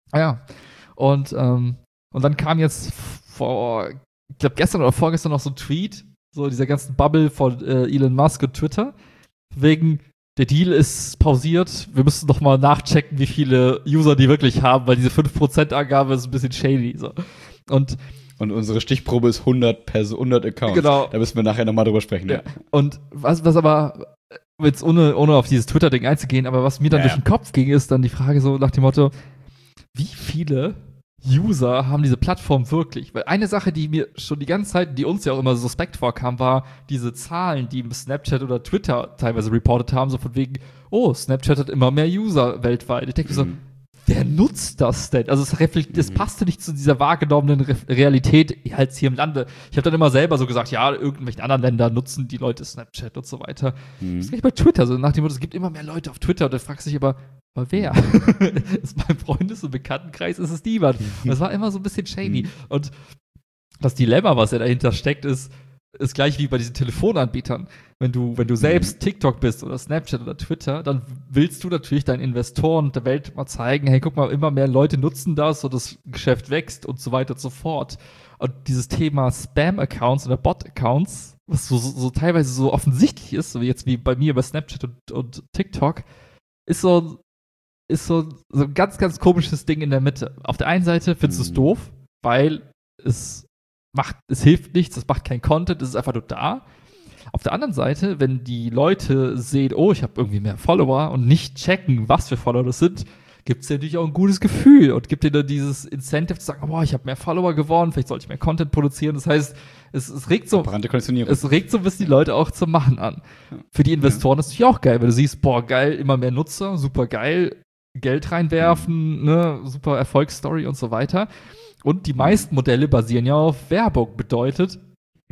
Und dann kam jetzt vor, ich glaube gestern oder vorgestern noch so ein Tweet, so dieser ganzen Bubble von Elon Musk und Twitter, wegen der Deal ist pausiert, wir müssen noch mal nachchecken, wie viele User die wirklich haben, weil diese 5%-Angabe ist ein bisschen shady. So. Und unsere Stichprobe ist 100 Accounts. Genau. Da müssen wir nachher nochmal drüber sprechen. Ja. Und was aber, jetzt ohne auf dieses Twitter-Ding einzugehen, aber was mir dann durch den Kopf ging, ist dann die Frage so nach dem Motto, wie viele User haben diese Plattform wirklich? Weil eine Sache, die mir schon die ganze Zeit, die uns ja auch immer suspekt vorkam, war diese Zahlen, die Snapchat oder Twitter teilweise reportet haben, so von wegen, Snapchat hat immer mehr User weltweit. Ich denke mir so, wer nutzt das denn? Also das passte nicht zu dieser wahrgenommenen Realität halt hier im Lande. Ich habe dann immer selber so gesagt, ja, irgendwelchen anderen Ländern nutzen die Leute Snapchat und so weiter. Das ist nicht bei Twitter, so nach dem Motto, es gibt immer mehr Leute auf Twitter, und da fragst du dich aber wer? Ist mein Freundes- und Bekanntenkreis ist es niemand. Das war immer so ein bisschen shady. Und das Dilemma, was ja dahinter steckt, ist gleich wie bei diesen Telefonanbietern. Wenn du selbst TikTok bist oder Snapchat oder Twitter, dann willst du natürlich deinen Investoren der Welt mal zeigen, hey, guck mal, immer mehr Leute nutzen das und das Geschäft wächst und so weiter und so fort. Und dieses Thema Spam-Accounts oder Bot-Accounts, was so teilweise so offensichtlich ist, so wie bei mir bei Snapchat und TikTok, ist so ein ganz, ganz komisches Ding in der Mitte. Auf der einen Seite findest du es doof, weil es hilft nichts, es macht keinen Content, es ist einfach nur da. Auf der anderen Seite, wenn die Leute sehen, ich habe irgendwie mehr Follower und nicht checken, was für Follower das sind, gibt es ja natürlich auch ein gutes Gefühl und gibt dir dann dieses Incentive zu sagen, ich habe mehr Follower gewonnen, vielleicht sollte ich mehr Content produzieren. Das heißt, es regt so ein bisschen die Leute auch zum Machen an. Für die Investoren ist es natürlich auch geil, weil du siehst, geil, immer mehr Nutzer, super geil, Geld reinwerfen, ne, super Erfolgsstory und so weiter. Und die meisten Modelle basieren ja auf Werbung. Bedeutet,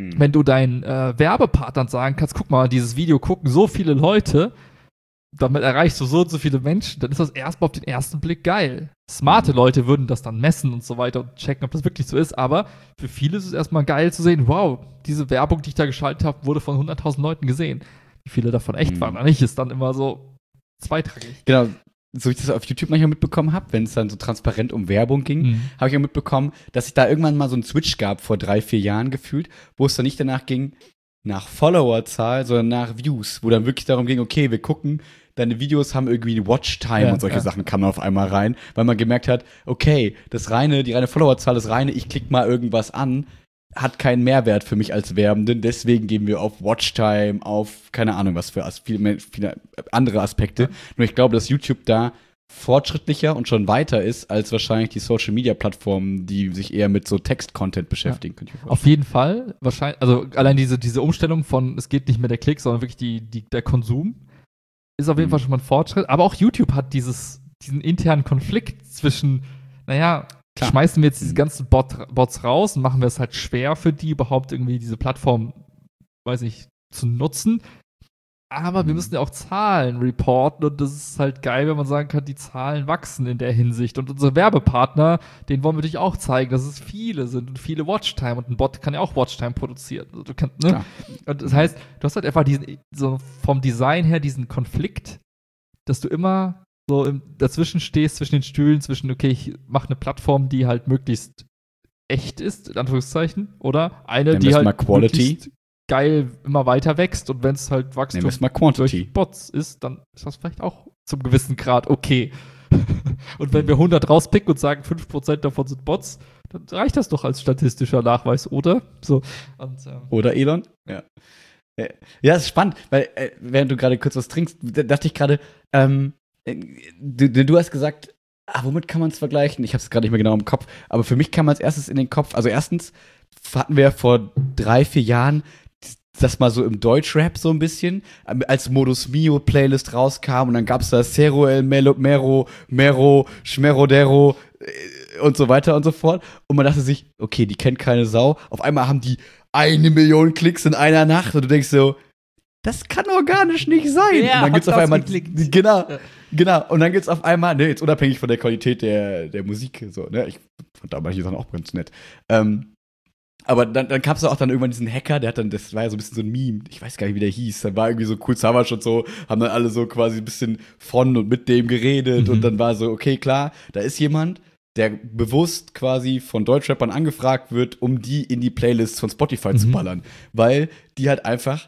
wenn du deinen Werbepartnern sagen kannst, guck mal, dieses Video gucken so viele Leute, damit erreichst du so und so viele Menschen, dann ist das erstmal auf den ersten Blick geil. Smarte Leute würden das dann messen und so weiter und checken, ob das wirklich so ist, aber für viele ist es erstmal geil zu sehen, wow, diese Werbung, die ich da geschaltet habe, wurde von 100.000 Leuten gesehen. Wie viele davon echt waren oder nicht, ist dann immer so zweitrangig. Genau, so wie ich das auf YouTube manchmal mitbekommen habe, wenn es dann so transparent um Werbung ging, habe ich auch mitbekommen, dass es da irgendwann mal so einen Switch gab, vor 3-4 Jahren gefühlt, wo es dann nicht danach ging, nach Followerzahl, sondern nach Views, wo dann wirklich darum ging, okay, wir gucken, deine Videos haben irgendwie eine Watchtime und solche Sachen kamen auf einmal rein, weil man gemerkt hat, okay, die reine Followerzahl, ich klick mal irgendwas an, hat keinen Mehrwert für mich als Werbenden, deswegen gehen wir auf Watchtime, auf keine Ahnung was für viele andere Aspekte. Nur ich glaube, dass YouTube da fortschrittlicher und schon weiter ist als wahrscheinlich die Social-Media-Plattformen, die sich eher mit so Text-Content beschäftigen. Könnte ich mir vorstellen. Auf jeden Fall, wahrscheinlich, also allein diese Umstellung von, es geht nicht mehr der Klick, sondern wirklich der Konsum, ist auf jeden Fall schon mal ein Fortschritt. Aber auch YouTube hat diesen internen Konflikt zwischen, schmeißen wir jetzt diese ganzen Bots raus und machen wir es halt schwer für die, überhaupt irgendwie diese Plattform, weiß nicht, zu nutzen. Aber wir müssen ja auch Zahlen reporten und das ist halt geil, wenn man sagen kann, die Zahlen wachsen in der Hinsicht. Und unsere Werbepartner, denen wollen wir natürlich auch zeigen, dass es viele sind und viele Watchtime und ein Bot kann ja auch Watchtime produzieren. Also du kannst, ne? Und das heißt, du hast halt einfach so vom Design her diesen Konflikt, dass du immer so dazwischen stehst, zwischen den Stühlen, okay, ich mache eine Plattform, die halt möglichst echt ist, in Anführungszeichen, oder eine, die halt möglichst geil immer weiter wächst und wenn es halt Wachstum durch Bots ist, dann ist das vielleicht auch zum gewissen Grad okay. Und wenn wir 100 rauspicken und sagen, 5% davon sind Bots, dann reicht das doch als statistischer Nachweis, oder? So. Und, oder Elon? Ja. Ja, ist spannend, weil während du gerade kurz was trinkst, dachte ich gerade, du hast gesagt, womit kann man es vergleichen? Ich habe es gerade nicht mehr genau im Kopf, aber für mich kam als erstes in den Kopf, also erstens hatten wir vor 3-4 Jahren das mal so im Deutschrap so ein bisschen, als Modus Mio Playlist rauskam und dann gab's da Cero El Mero, Schmerodero und so weiter und so fort. Und man dachte sich, okay, die kennt keine Sau. Auf einmal haben die 1 Million Klicks in einer Nacht und du denkst so, das kann organisch nicht sein. Ja, und dann gibt's auf einmal, genau. Und dann gibt's auf einmal, ne, jetzt unabhängig von der Qualität der Musik, so, ne, ich fand da manche Sachen auch ganz nett. Aber dann gab es auch dann irgendwann diesen Hacker, das war ja so ein bisschen so ein Meme, ich weiß gar nicht, wie der hieß, dann war irgendwie so Cool Savage und so, haben dann alle so quasi ein bisschen von und mit dem geredet und dann war so, okay, klar, da ist jemand, der bewusst quasi von Deutschrappern angefragt wird, um die in die Playlists von Spotify zu ballern, weil die halt einfach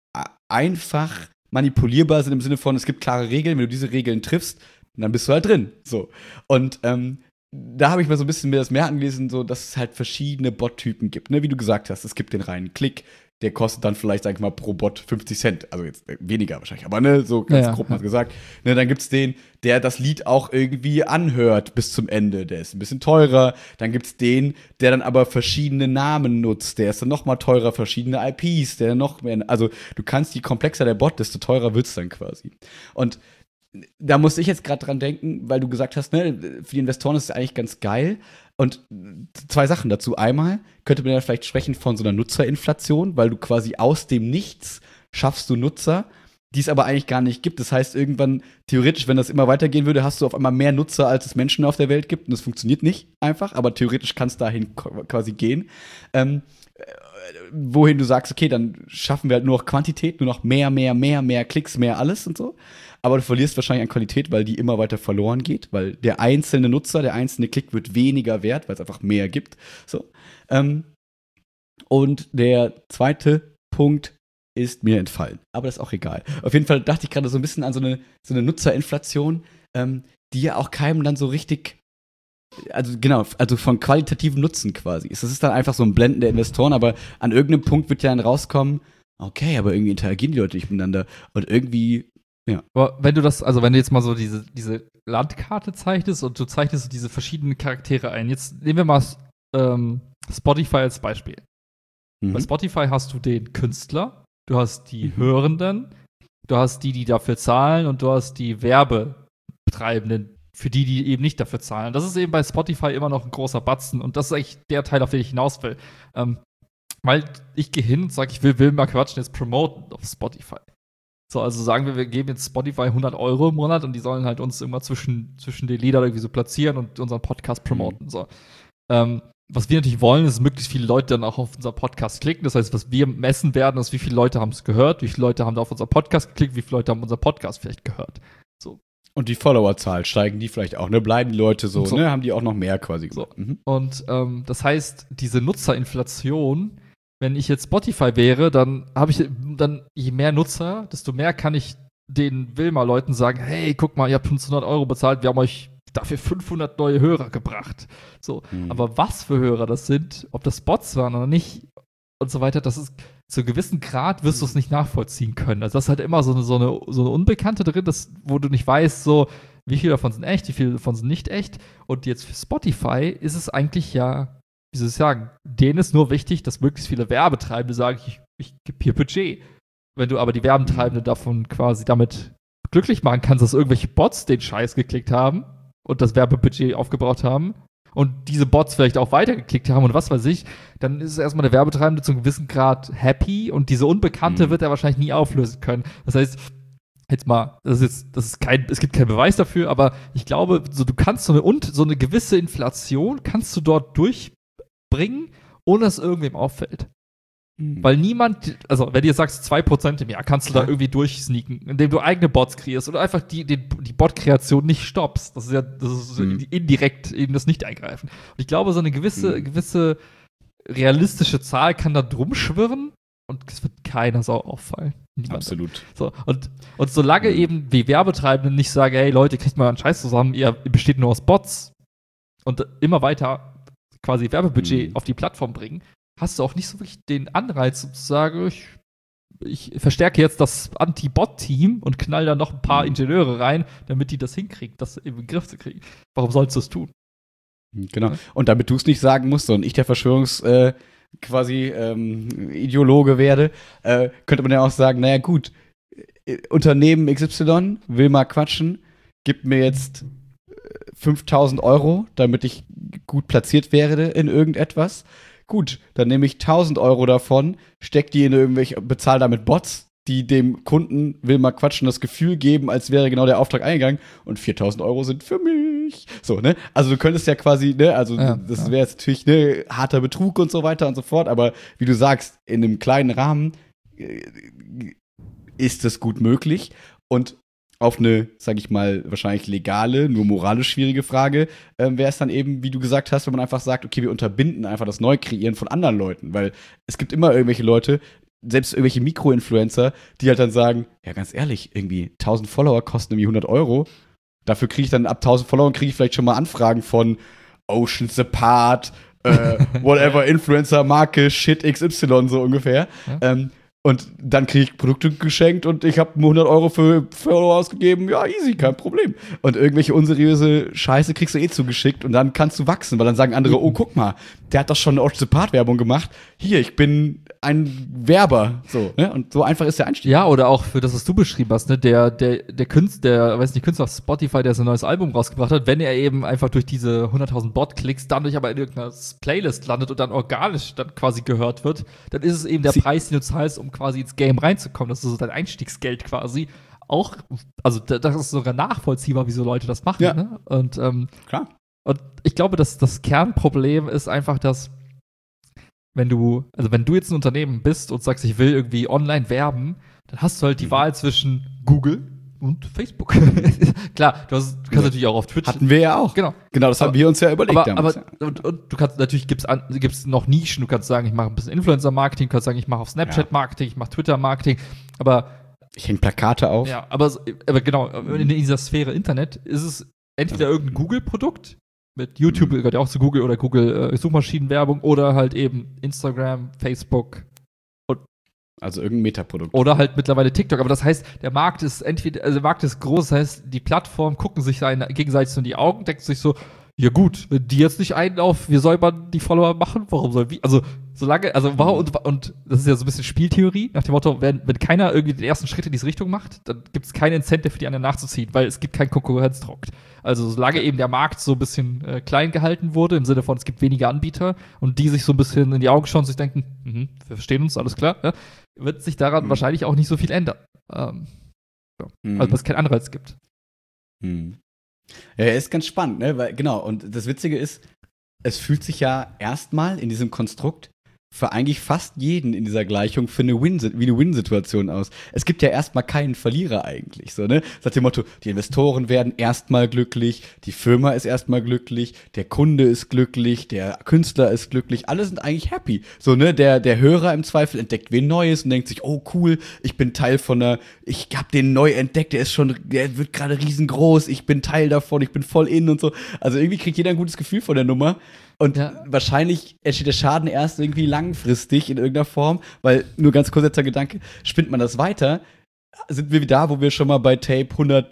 manipulierbar sind im Sinne von, es gibt klare Regeln, wenn du diese Regeln triffst, dann bist du halt drin, so. Und da habe ich mal so ein bisschen mir das mehr angelesen, so, dass es halt verschiedene Bot-Typen gibt, ne, wie du gesagt hast, es gibt den reinen Klick, der kostet dann vielleicht, sag ich mal, pro Bot 50 Cent, also jetzt weniger wahrscheinlich, aber ne, so ganz grob mal gesagt, ne, dann gibt's den, der das Lied auch irgendwie anhört bis zum Ende, der ist ein bisschen teurer, dann gibt's den, der dann aber verschiedene Namen nutzt, der ist dann noch mal teurer, verschiedene IPs, der noch mehr, also du kannst, je komplexer der Bot, desto teurer wird's dann quasi. Und da musste ich jetzt gerade dran denken, weil du gesagt hast, ne, für die Investoren ist es eigentlich ganz geil. Und 2 Sachen dazu. Einmal könnte man ja vielleicht sprechen von so einer Nutzerinflation, weil du quasi aus dem Nichts schaffst du Nutzer, die es aber eigentlich gar nicht gibt. Das heißt, irgendwann, theoretisch, wenn das immer weitergehen würde, hast du auf einmal mehr Nutzer, als es Menschen auf der Welt gibt. Und das funktioniert nicht einfach, aber theoretisch kann es dahin quasi gehen. Wohin du sagst, okay, dann schaffen wir halt nur noch Quantität, nur noch mehr Klicks, mehr alles und so. Aber du verlierst wahrscheinlich an Qualität, weil die immer weiter verloren geht, weil der einzelne Nutzer, der einzelne Klick wird weniger wert, weil es einfach mehr gibt. So. Und der zweite Punkt ist mir entfallen. Aber das ist auch egal. Auf jeden Fall dachte ich gerade so ein bisschen an so eine Nutzerinflation, die ja auch keinem dann so richtig, also von qualitativem Nutzen quasi ist. Das ist dann einfach so ein Blenden der Investoren, aber an irgendeinem Punkt wird ja dann rauskommen, okay, aber irgendwie interagieren die Leute nicht miteinander und irgendwie. Ja. Aber wenn du jetzt mal so diese Landkarte zeichnest und du zeichnest diese verschiedenen Charaktere ein, jetzt nehmen wir mal Spotify als Beispiel. Bei Spotify hast du den Künstler, du hast die Hörenden, du hast die dafür zahlen und du hast die Werbetreibenden, für die eben nicht dafür zahlen. Das ist eben bei Spotify immer noch ein großer Batzen und das ist eigentlich der Teil, auf den ich hinaus will. Weil ich gehe hin und sage, ich will mal quatschen, jetzt promoten auf Spotify. So, also sagen wir geben jetzt Spotify 100 € im Monat und die sollen halt uns immer zwischen den Liedern irgendwie so platzieren und unseren Podcast promoten. So. Was wir natürlich wollen, ist, möglichst viele Leute dann auch auf unseren Podcast klicken. Das heißt, was wir messen werden, ist, wie viele Leute haben es gehört, wie viele Leute haben da auf unseren Podcast geklickt, wie viele Leute haben unseren Podcast vielleicht gehört. So. Und die Followerzahl, steigen die vielleicht auch, ne? Bleiben die Leute so, so. Ne? Haben die auch noch mehr quasi so. Mhm. Und das heißt, diese Nutzerinflation, wenn ich jetzt Spotify wäre, dann habe ich je mehr Nutzer, desto mehr kann ich den Wilma-Leuten sagen, hey, guck mal, ihr habt 500 € bezahlt, wir haben euch dafür 500 neue Hörer gebracht. So, aber was für Hörer das sind, ob das Bots waren oder nicht und so weiter, das ist zu einem gewissen Grad wirst du es nicht nachvollziehen können. Also das ist halt immer so eine Unbekannte drin, wo du nicht weißt, so, wie viele davon sind echt, wie viele davon sind nicht echt. Und jetzt für Spotify ist es eigentlich ja, wie soll ich sagen, denen ist nur wichtig, dass möglichst viele Werbetreibende sagen, ich gebe hier Budget. Wenn du aber die Werbetreibende davon quasi damit glücklich machen kannst, dass irgendwelche Bots den Scheiß geklickt haben und das Werbebudget aufgebraucht haben und diese Bots vielleicht auch weitergeklickt haben und was weiß ich, dann ist es erstmal der Werbetreibende zu einem gewissen Grad happy und diese Unbekannte wird er wahrscheinlich nie auflösen können. Das heißt, jetzt mal, es gibt keinen Beweis dafür, aber ich glaube, so, du kannst so eine gewisse Inflation kannst du dort durchbringen, ohne dass irgendwem auffällt. Weil niemand, also wenn du jetzt sagst 2% im Jahr, kannst du da irgendwie durchsneaken, indem du eigene Bots kreierst oder einfach die Bot-Kreation nicht stoppst. Das ist indirekt eben das Nicht-Eingreifen. Und ich glaube, so eine gewisse realistische Zahl kann da drum schwirren und es wird keiner Sau auffallen. Niemand. Absolut. So, und solange eben die Werbetreibenden nicht sagen, hey Leute, kriegt mal einen Scheiß zusammen, ihr besteht nur aus Bots und immer weiter quasi Werbebudget auf die Plattform bringen, hast du auch nicht so wirklich den Anreiz, zu sagen, ich verstärke jetzt das Anti-Bot-Team und knall da noch ein paar Ingenieure rein, damit die das hinkriegen, das in den Griff zu kriegen. Warum sollst du es tun? Genau. Und damit du es nicht sagen musst, sondern ich der Ideologe werde, könnte man ja auch sagen, naja gut, Unternehmen XY will mal quatschen, gibt mir jetzt 5.000 €, damit ich gut platziert werde in irgendetwas. Gut, dann nehme ich 1.000 € davon, steck die in irgendwelche, bezahle damit Bots, die dem Kunden will mal quatschen das Gefühl geben, als wäre genau der Auftrag eingegangen und 4.000 € sind für mich. So, ne? Also du könntest ja quasi, ne, also das wäre jetzt natürlich, ne, harter Betrug und so weiter und so fort, aber wie du sagst, in einem kleinen Rahmen ist das gut möglich und auf eine, sag ich mal, wahrscheinlich legale, nur moralisch schwierige Frage, wäre es dann eben, wie du gesagt hast, wenn man einfach sagt, okay, wir unterbinden einfach das Neukreieren von anderen Leuten, weil es gibt immer irgendwelche Leute, selbst irgendwelche Mikroinfluencer, die halt dann sagen, ja, ganz ehrlich, irgendwie 1.000 Follower kosten irgendwie 100 €. Dafür kriege ich dann ab 1.000 Followern kriege ich vielleicht schon mal Anfragen von Oceans Apart, whatever, Influencer-Marke, Shit XY, so ungefähr. Ja. Und dann kriege ich Produkte geschenkt und ich habe 100 € für Follower ausgegeben. Ja, easy, kein Problem. Und irgendwelche unseriöse Scheiße kriegst du zugeschickt und dann kannst du wachsen, weil dann sagen andere, oh, guck mal, der hat doch schon eine Ocean-Werbung gemacht. Hier, ich bin ein Werber. So, ne? Und so einfach ist der Einstieg. Ja, oder auch für das, was du beschrieben hast, ne? Der Künstler auf Spotify, der sein neues Album rausgebracht hat, wenn er eben einfach durch diese 100.000 Bot-Klicks dadurch aber in irgendeiner Playlist landet und dann organisch dann quasi gehört wird, dann ist es eben der Preis, den du zahlst, um quasi ins Game reinzukommen. Das ist so dein Einstiegsgeld quasi. Auch, also das ist sogar nachvollziehbar, wieso Leute das machen. Ja. Ne? Und klar. Und ich glaube, dass das Kernproblem ist einfach, dass wenn du jetzt ein Unternehmen bist und sagst, ich will irgendwie online werben, dann hast du halt die Wahl zwischen Google und Facebook. Klar, du kannst natürlich auch auf Twitch. Hatten wir ja auch. Genau, das haben wir uns ja überlegt. Aber du kannst natürlich, gibt's noch Nischen. Du kannst sagen, ich mache ein bisschen Influencer-Marketing, du kannst sagen, ich mache auf Snapchat-Marketing, ich mache Twitter-Marketing, aber ich hänge Plakate auf. Ja, aber genau, in dieser Sphäre Internet ist es entweder irgendein Google-Produkt, mit YouTube gehört ja auch zu Google oder Google Suchmaschinenwerbung oder halt eben Instagram, Facebook. Also irgendein Metaprodukt. Oder halt mittlerweile TikTok. Aber das heißt, der Markt ist groß, das heißt, die Plattformen gucken sich gegenseitig so in die Augen, denken sich so, ja gut, wenn die jetzt nicht einen auf, wie soll man die Follower machen? Warum soll wie? Also, warum, und das ist ja so ein bisschen Spieltheorie, nach dem Motto, wenn keiner irgendwie den ersten Schritt in diese Richtung macht, dann gibt es keinen Incentive für die anderen nachzuziehen, weil es gibt keinen Konkurrenzdruck. Also, solange eben der Markt so ein bisschen klein gehalten wurde, im Sinne von, es gibt weniger Anbieter und die sich so ein bisschen in die Augen schauen und sich denken, wir verstehen uns, alles klar, ja, wird sich daran wahrscheinlich auch nicht so viel ändern. Also, weil es keinen Anreiz gibt. Ja, ist ganz spannend, ne? Weil, genau, und das Witzige ist, es fühlt sich ja erstmal in diesem Konstrukt für eigentlich fast jeden in dieser Gleichung wie eine Win-Situation aus. Es gibt ja erstmal keinen Verlierer eigentlich, so, ne? Nach dem Motto, die Investoren werden erstmal glücklich, die Firma ist erstmal glücklich, der Kunde ist glücklich, der Künstler ist glücklich, alle sind eigentlich happy. So, ne? Der Hörer im Zweifel entdeckt wen Neues und denkt sich, oh cool, ich bin Teil ich hab den neu entdeckt, der wird gerade riesengroß, ich bin Teil davon, ich bin voll in und so. Also irgendwie kriegt jeder ein gutes Gefühl von der Nummer. Und wahrscheinlich entsteht der Schaden erst irgendwie langfristig in irgendeiner Form, weil, nur ganz kurz jetzt der Gedanke, spinnt man das weiter, sind wir da, wo wir schon mal bei Tape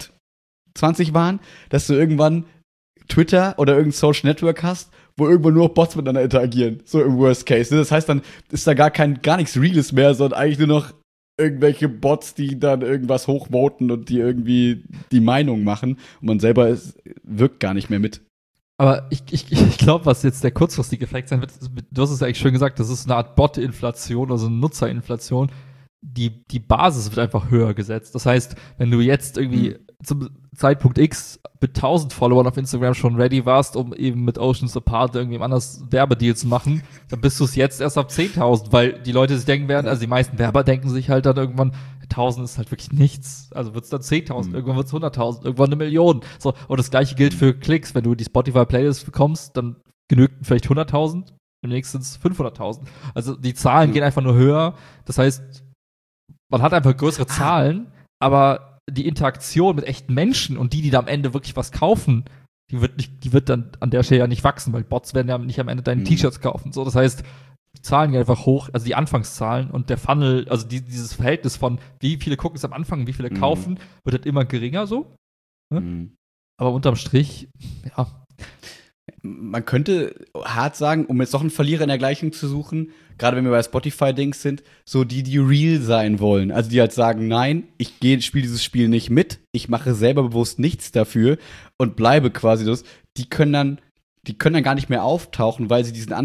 120 waren, dass du irgendwann Twitter oder irgendein Social Network hast, wo irgendwann nur Bots miteinander interagieren, so im Worst Case. Das heißt, dann ist da gar nichts Reales mehr, sondern eigentlich nur noch irgendwelche Bots, die dann irgendwas hochvoten und die irgendwie die Meinung machen und man selber wirkt gar nicht mehr mit. Aber ich glaube, was jetzt der kurzfristige Effekt sein wird, du hast es ja eigentlich schön gesagt, das ist eine Art Bot-Inflation, also eine Nutzerinflation. Die Basis wird einfach höher gesetzt. Das heißt, wenn du jetzt irgendwie zum Zeitpunkt X mit 1000 Followern auf Instagram schon ready warst, um eben mit Oceans Apart irgendwie anders Werbedeal zu machen, dann bist du es jetzt erst ab 10.000, weil die Leute sich denken werden, also die meisten Werber denken sich halt dann irgendwann, 1000 ist halt wirklich nichts. Also wird es dann 10.000, irgendwann wird es 100.000, irgendwann 1 Million. So, und das gleiche gilt für Klicks. Wenn du die Spotify-Playlist bekommst, dann genügt vielleicht 100.000, im nächsten sind es 500.000. Also die Zahlen gehen einfach nur höher. Das heißt, man hat einfach größere Zahlen, aber die Interaktion mit echten Menschen und die da am Ende wirklich was kaufen, die wird dann an der Stelle ja nicht wachsen, weil Bots werden ja nicht am Ende deine T-Shirts kaufen. So, das heißt, die Zahlen gehen einfach hoch, also die Anfangszahlen und der Funnel, also dieses Verhältnis von wie viele gucken es am Anfang, wie viele kaufen, wird halt immer geringer so. Ne? Aber unterm Strich, ja. Man könnte hart sagen, um jetzt noch einen Verlierer in der Gleichung zu suchen, gerade wenn wir bei Spotify-Dings sind, so die real sein wollen. Also die halt sagen, nein, ich spiele dieses Spiel nicht mit, ich mache selber bewusst nichts dafür und bleibe quasi das. Die können dann gar nicht mehr auftauchen, weil sie diesen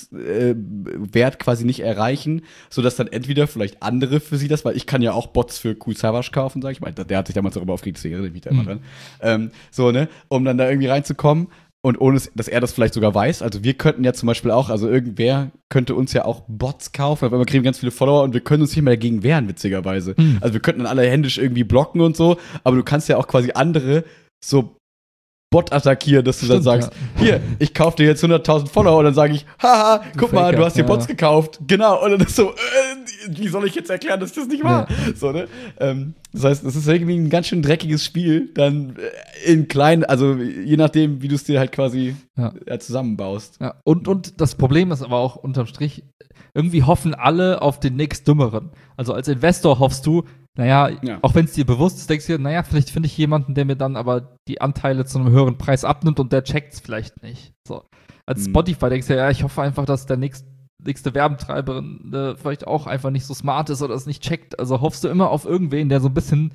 Anfangswert quasi nicht erreichen, sodass dann entweder vielleicht andere für sie das, weil ich kann ja auch Bots für Cool Savage kaufen, sag ich mal. Der hat sich damals darüber aufgeregt, deswegen erinnere ich mich da immer dran. So, ne, um dann da irgendwie reinzukommen und ohne, dass er das vielleicht sogar weiß. Also wir könnten ja zum Beispiel auch, also irgendwer könnte uns ja auch Bots kaufen, weil wir kriegen ganz viele Follower und wir können uns nicht mehr dagegen wehren, witzigerweise. Also wir könnten dann alle händisch irgendwie blocken und so, aber du kannst ja auch quasi andere so Bot attackieren, dass du dann sagst, hier, ich kaufe dir jetzt 100.000 Follower und dann sage ich, haha, guck mal, du hast dir Bots gekauft. Genau, und dann ist so, wie soll ich jetzt erklären, dass ich das nicht war? So, ne? Das heißt, es ist irgendwie ein ganz schön dreckiges Spiel, dann in kleinen, also je nachdem, wie du es dir halt quasi zusammenbaust. Ja, und das Problem ist aber auch unterm Strich, irgendwie hoffen alle auf den nächstdümmeren. Also als Investor hoffst du, auch wenn es dir bewusst ist, denkst du dir, vielleicht finde ich jemanden, der mir dann aber die Anteile zu einem höheren Preis abnimmt und der checkt es vielleicht nicht. So. Als Spotify denkst du ich hoffe einfach, dass der nächste Werbetreiberin vielleicht auch einfach nicht so smart ist oder es nicht checkt. Also hoffst du immer auf irgendwen, der so ein bisschen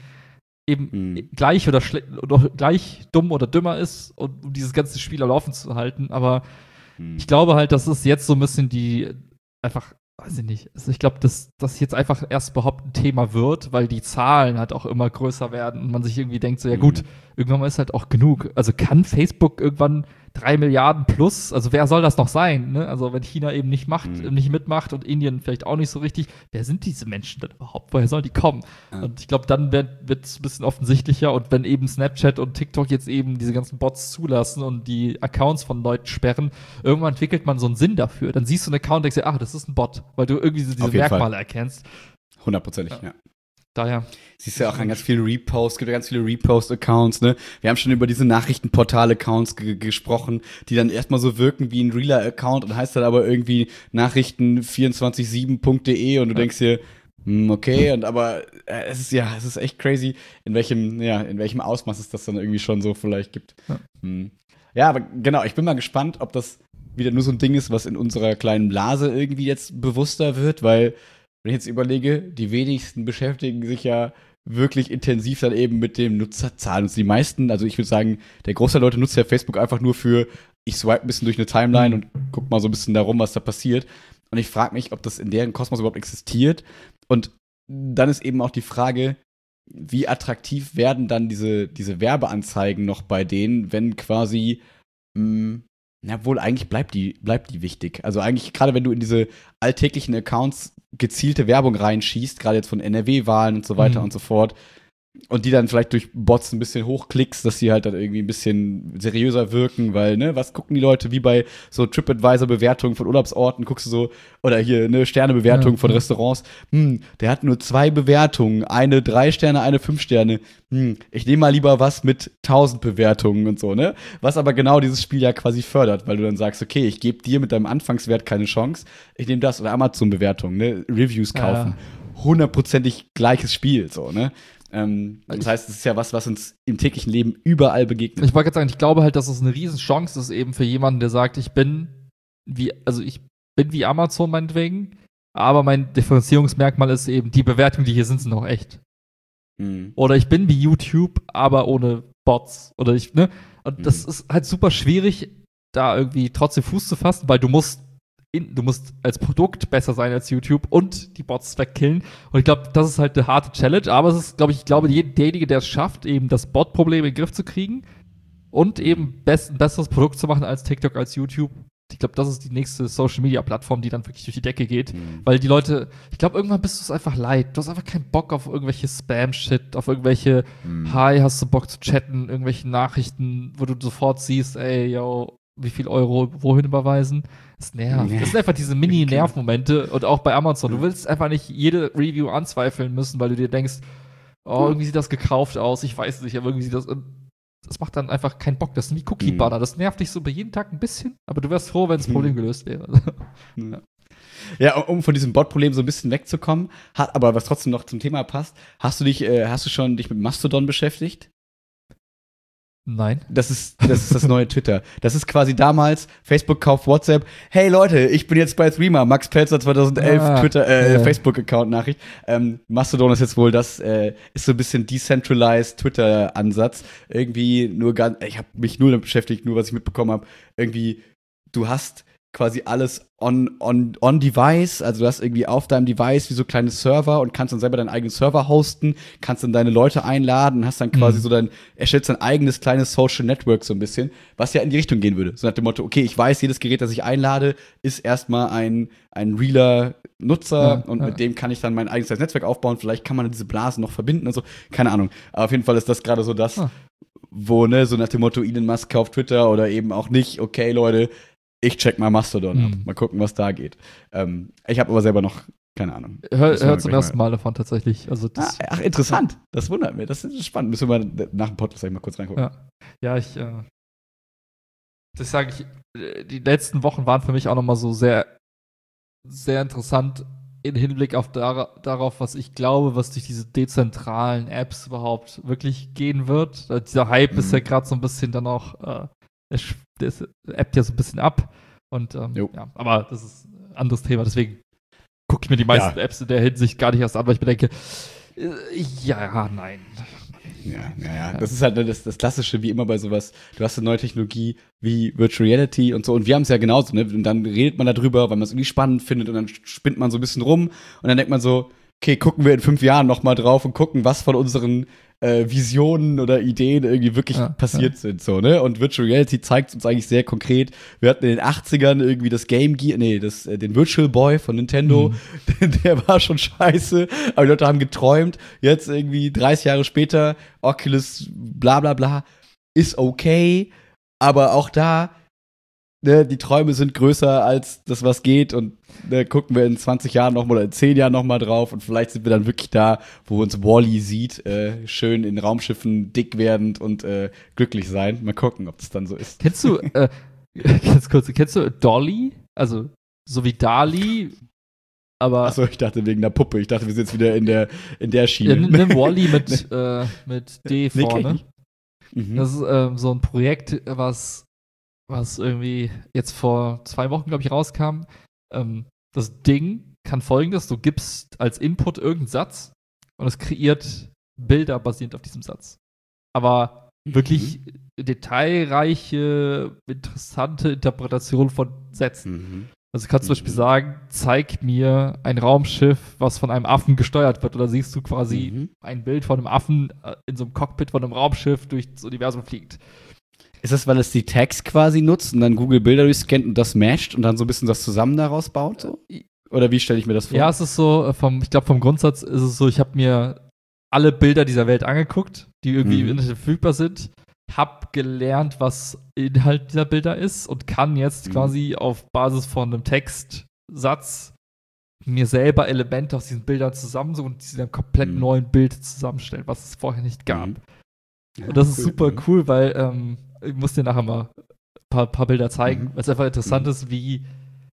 eben gleich oder gleich dumm oder dümmer ist, um dieses ganze Spiel am Laufen zu halten. Aber ich glaube halt, dass es jetzt so ein bisschen einfach, weiß ich nicht. Also ich glaube, dass das jetzt einfach erst überhaupt ein Thema wird, weil die Zahlen halt auch immer größer werden und man sich irgendwie denkt, so, ja gut, irgendwann mal ist halt auch genug. Also kann Facebook irgendwann 3 Milliarden plus, also wer soll das noch sein? Ne? Also wenn China eben nicht mitmacht und Indien vielleicht auch nicht so richtig, wer sind diese Menschen denn überhaupt? Woher sollen die kommen? Und ich glaube, dann wird es ein bisschen offensichtlicher und wenn eben Snapchat und TikTok jetzt eben diese ganzen Bots zulassen und die Accounts von Leuten sperren, irgendwann entwickelt man so einen Sinn dafür. Dann siehst du einen Account und denkst dir, das ist ein Bot, weil du irgendwie diese Merkmale erkennst. 100%, ja. Daher. Siehst du ja auch an ganz vielen Reposts, gibt ja ganz viele Repost-Accounts, ne? Wir haben schon über diese Nachrichtenportal-Accounts gesprochen, die dann erstmal so wirken wie ein realer Account und heißt dann aber irgendwie nachrichten247.de und du denkst dir, okay, und aber es ist echt crazy, in welchem Ausmaß es das dann irgendwie schon so vielleicht gibt. Ja, aber genau, ich bin mal gespannt, ob das wieder nur so ein Ding ist, was in unserer kleinen Blase irgendwie jetzt bewusster wird, weil, wenn ich jetzt überlege, die wenigsten beschäftigen sich ja wirklich intensiv dann eben mit dem Nutzerzahlen. Und die meisten, also ich würde sagen, der Großteil der Leute nutzt ja Facebook einfach nur für, ich swipe ein bisschen durch eine Timeline und guck mal so ein bisschen darum, was da passiert. Und ich frage mich, ob das in deren Kosmos überhaupt existiert. Und dann ist eben auch die Frage, wie attraktiv werden dann diese Werbeanzeigen noch bei denen, wenn quasi, na wohl, eigentlich bleibt die wichtig. Also eigentlich, gerade wenn du in diese alltäglichen Accounts gezielte Werbung reinschießt, gerade jetzt von NRW-Wahlen und so weiter und so fort, und die dann vielleicht durch Bots ein bisschen hochklickst, dass sie halt dann irgendwie ein bisschen seriöser wirken, weil, ne, was gucken die Leute, wie bei so TripAdvisor-Bewertungen von Urlaubsorten, guckst du so, oder hier, ne, Sternebewertung von Restaurants, der hat nur 2 Bewertungen, eine 3 Sterne, eine 5 Sterne, ich nehme mal lieber was mit 1000 Bewertungen und so, ne, was aber genau dieses Spiel ja quasi fördert, weil du dann sagst, okay, ich gebe dir mit deinem Anfangswert keine Chance, ich nehme das, oder Amazon-Bewertungen, ne, Reviews kaufen, 100%ig gleiches Spiel, so, ne. Das heißt, es ist ja was uns im täglichen Leben überall begegnet. Ich wollte gerade sagen, ich glaube halt, dass es eine Riesenchance ist eben für jemanden, der sagt, ich bin wie Amazon meinetwegen, aber mein Differenzierungsmerkmal ist eben, die Bewertungen, die hier sind auch echt. Oder ich bin wie YouTube, aber ohne Bots. Oder und das ist halt super schwierig, da irgendwie trotzdem Fuß zu fassen, weil du musst als Produkt besser sein als YouTube und die Bots wegkillen. Und ich glaube, das ist halt eine harte Challenge. Aber es ist, derjenige, der es schafft, eben das Bot-Problem in den Griff zu kriegen und eben ein besseres Produkt zu machen als TikTok, als YouTube. Ich glaube, das ist die nächste Social-Media-Plattform, die dann wirklich durch die Decke geht. Weil die Leute, ich glaube, irgendwann bist du es einfach leid. Du hast einfach keinen Bock auf irgendwelche Spam-Shit, auf irgendwelche Hi, hast du Bock zu chatten, irgendwelche Nachrichten, wo du sofort siehst, ey, yo, wie viel Euro wohin überweisen. Das nervt. Das sind einfach diese Mini-Nervmomente. Und auch bei Amazon. Du willst einfach nicht jede Review anzweifeln müssen, weil du dir denkst, oh, irgendwie sieht das gekauft aus. Ich weiß nicht, aber irgendwie sieht das. Das macht dann einfach keinen Bock. Das sind wie Cookie-Banner. Das nervt dich so bei jedem Tag ein bisschen. Aber du wärst froh, wenn das Problem gelöst wäre. Ja, um von diesem Bot-Problem so ein bisschen wegzukommen, aber was trotzdem noch zum Thema passt, hast du schon dich mit Mastodon beschäftigt? Nein. Das ist das neue Twitter. Das ist quasi damals, Facebook kauft WhatsApp. Hey Leute, ich bin jetzt bei Threema, Max Pelzer 2011 Facebook-Account-Nachricht. Mastodon ist jetzt wohl ist so ein bisschen decentralized Twitter-Ansatz. Irgendwie ich habe mich null damit beschäftigt, nur was ich mitbekommen habe. Irgendwie, du hast quasi alles on Device, also du hast irgendwie auf deinem Device wie so kleine Server und kannst dann selber deinen eigenen Server hosten, kannst dann deine Leute einladen, hast dann quasi erstellst dein eigenes kleines Social Network so ein bisschen, was ja in die Richtung gehen würde. So nach dem Motto, okay, ich weiß, jedes Gerät, das ich einlade, ist erstmal ein realer Nutzer und mit dem kann ich dann mein eigenes Netzwerk aufbauen, vielleicht kann man diese Blasen noch verbinden und so, keine Ahnung. Aber auf jeden Fall ist das gerade so das, wo, ne, so nach dem Motto, Elon Musk kauft Twitter oder eben auch nicht, okay, Leute, ich check mal Mastodon ab. Mal gucken, was da geht. Ich habe aber selber noch keine Ahnung. Hört zum ersten Mal davon tatsächlich. Also ach, interessant. Das wundert mich. Das ist spannend. Müssen wir mal nach dem Podcast mal kurz reingucken. Ja, die letzten Wochen waren für mich auch nochmal so sehr, sehr interessant im Hinblick auf darauf, was ich glaube, was durch diese dezentralen Apps überhaupt wirklich gehen wird. Dieser Hype ist ja gerade so ein bisschen dann auch das appt ja so ein bisschen ab. Und aber das ist ein anderes Thema. Deswegen gucke ich mir die meisten Apps in der Hinsicht gar nicht erst an, weil ich mir denke, nein. Ja. Das ist halt das Klassische, wie immer bei sowas. Du hast eine neue Technologie wie Virtual Reality und so. Und wir haben es ja genauso, ne? Und dann redet man darüber, weil man es irgendwie spannend findet und dann spinnt man so ein bisschen rum. Und dann denkt man so, okay, gucken wir in 5 Jahren noch mal drauf und gucken, was von unseren Visionen oder Ideen irgendwie wirklich passiert sind, so, ne? Und Virtual Reality zeigt uns eigentlich sehr konkret. Wir hatten in den 80ern irgendwie das Game Gear, den Virtual Boy von Nintendo, der war schon scheiße, aber die Leute haben geträumt, jetzt irgendwie 30 Jahre später, Oculus, bla bla bla, ist okay, aber auch da, ne, die Träume sind größer als das, was geht und gucken wir in 20 Jahren nochmal oder in 10 Jahren nochmal drauf und vielleicht sind wir dann wirklich da, wo uns Wall-E sieht, schön in Raumschiffen dick werdend und glücklich sein. Mal gucken, ob das dann so ist. Kennst du, ganz kurz, kennst du Dolly? Also, so wie Dali, aber. Achso, ich dachte wegen der Puppe. Ich dachte, wir sind jetzt wieder in der Schiene. Ja, nimm Wall-E mit D vorne. Das ist so ein Projekt, was was irgendwie jetzt vor 2 Wochen, glaube ich, rauskam. Das Ding kann Folgendes: Du gibst als Input irgendeinen Satz und es kreiert Bilder basierend auf diesem Satz. Aber wirklich detailreiche, interessante Interpretation von Sätzen. Also du kannst zum Beispiel sagen, zeig mir ein Raumschiff, was von einem Affen gesteuert wird. Oder siehst du quasi ein Bild von einem Affen in so einem Cockpit von einem Raumschiff durch das Universum fliegt. Ist das, weil es die Tags quasi nutzt und dann Google Bilder durchscannt und das matcht und dann so ein bisschen das zusammen daraus baut? So? Oder wie stelle ich mir das vor? Ja, es ist so, ich glaube vom Grundsatz ist es so, ich habe mir alle Bilder dieser Welt angeguckt, die irgendwie im Internet verfügbar sind, hab gelernt, was Inhalt dieser Bilder ist und kann jetzt quasi auf Basis von einem Textsatz mir selber Elemente aus diesen Bildern zusammensuchen und diese dann komplett neuen Bild zusammenstellen, was es vorher nicht gab. Ja, und das ist super cool, weil ich muss dir nachher mal ein paar Bilder zeigen, weil es einfach interessant ist, wie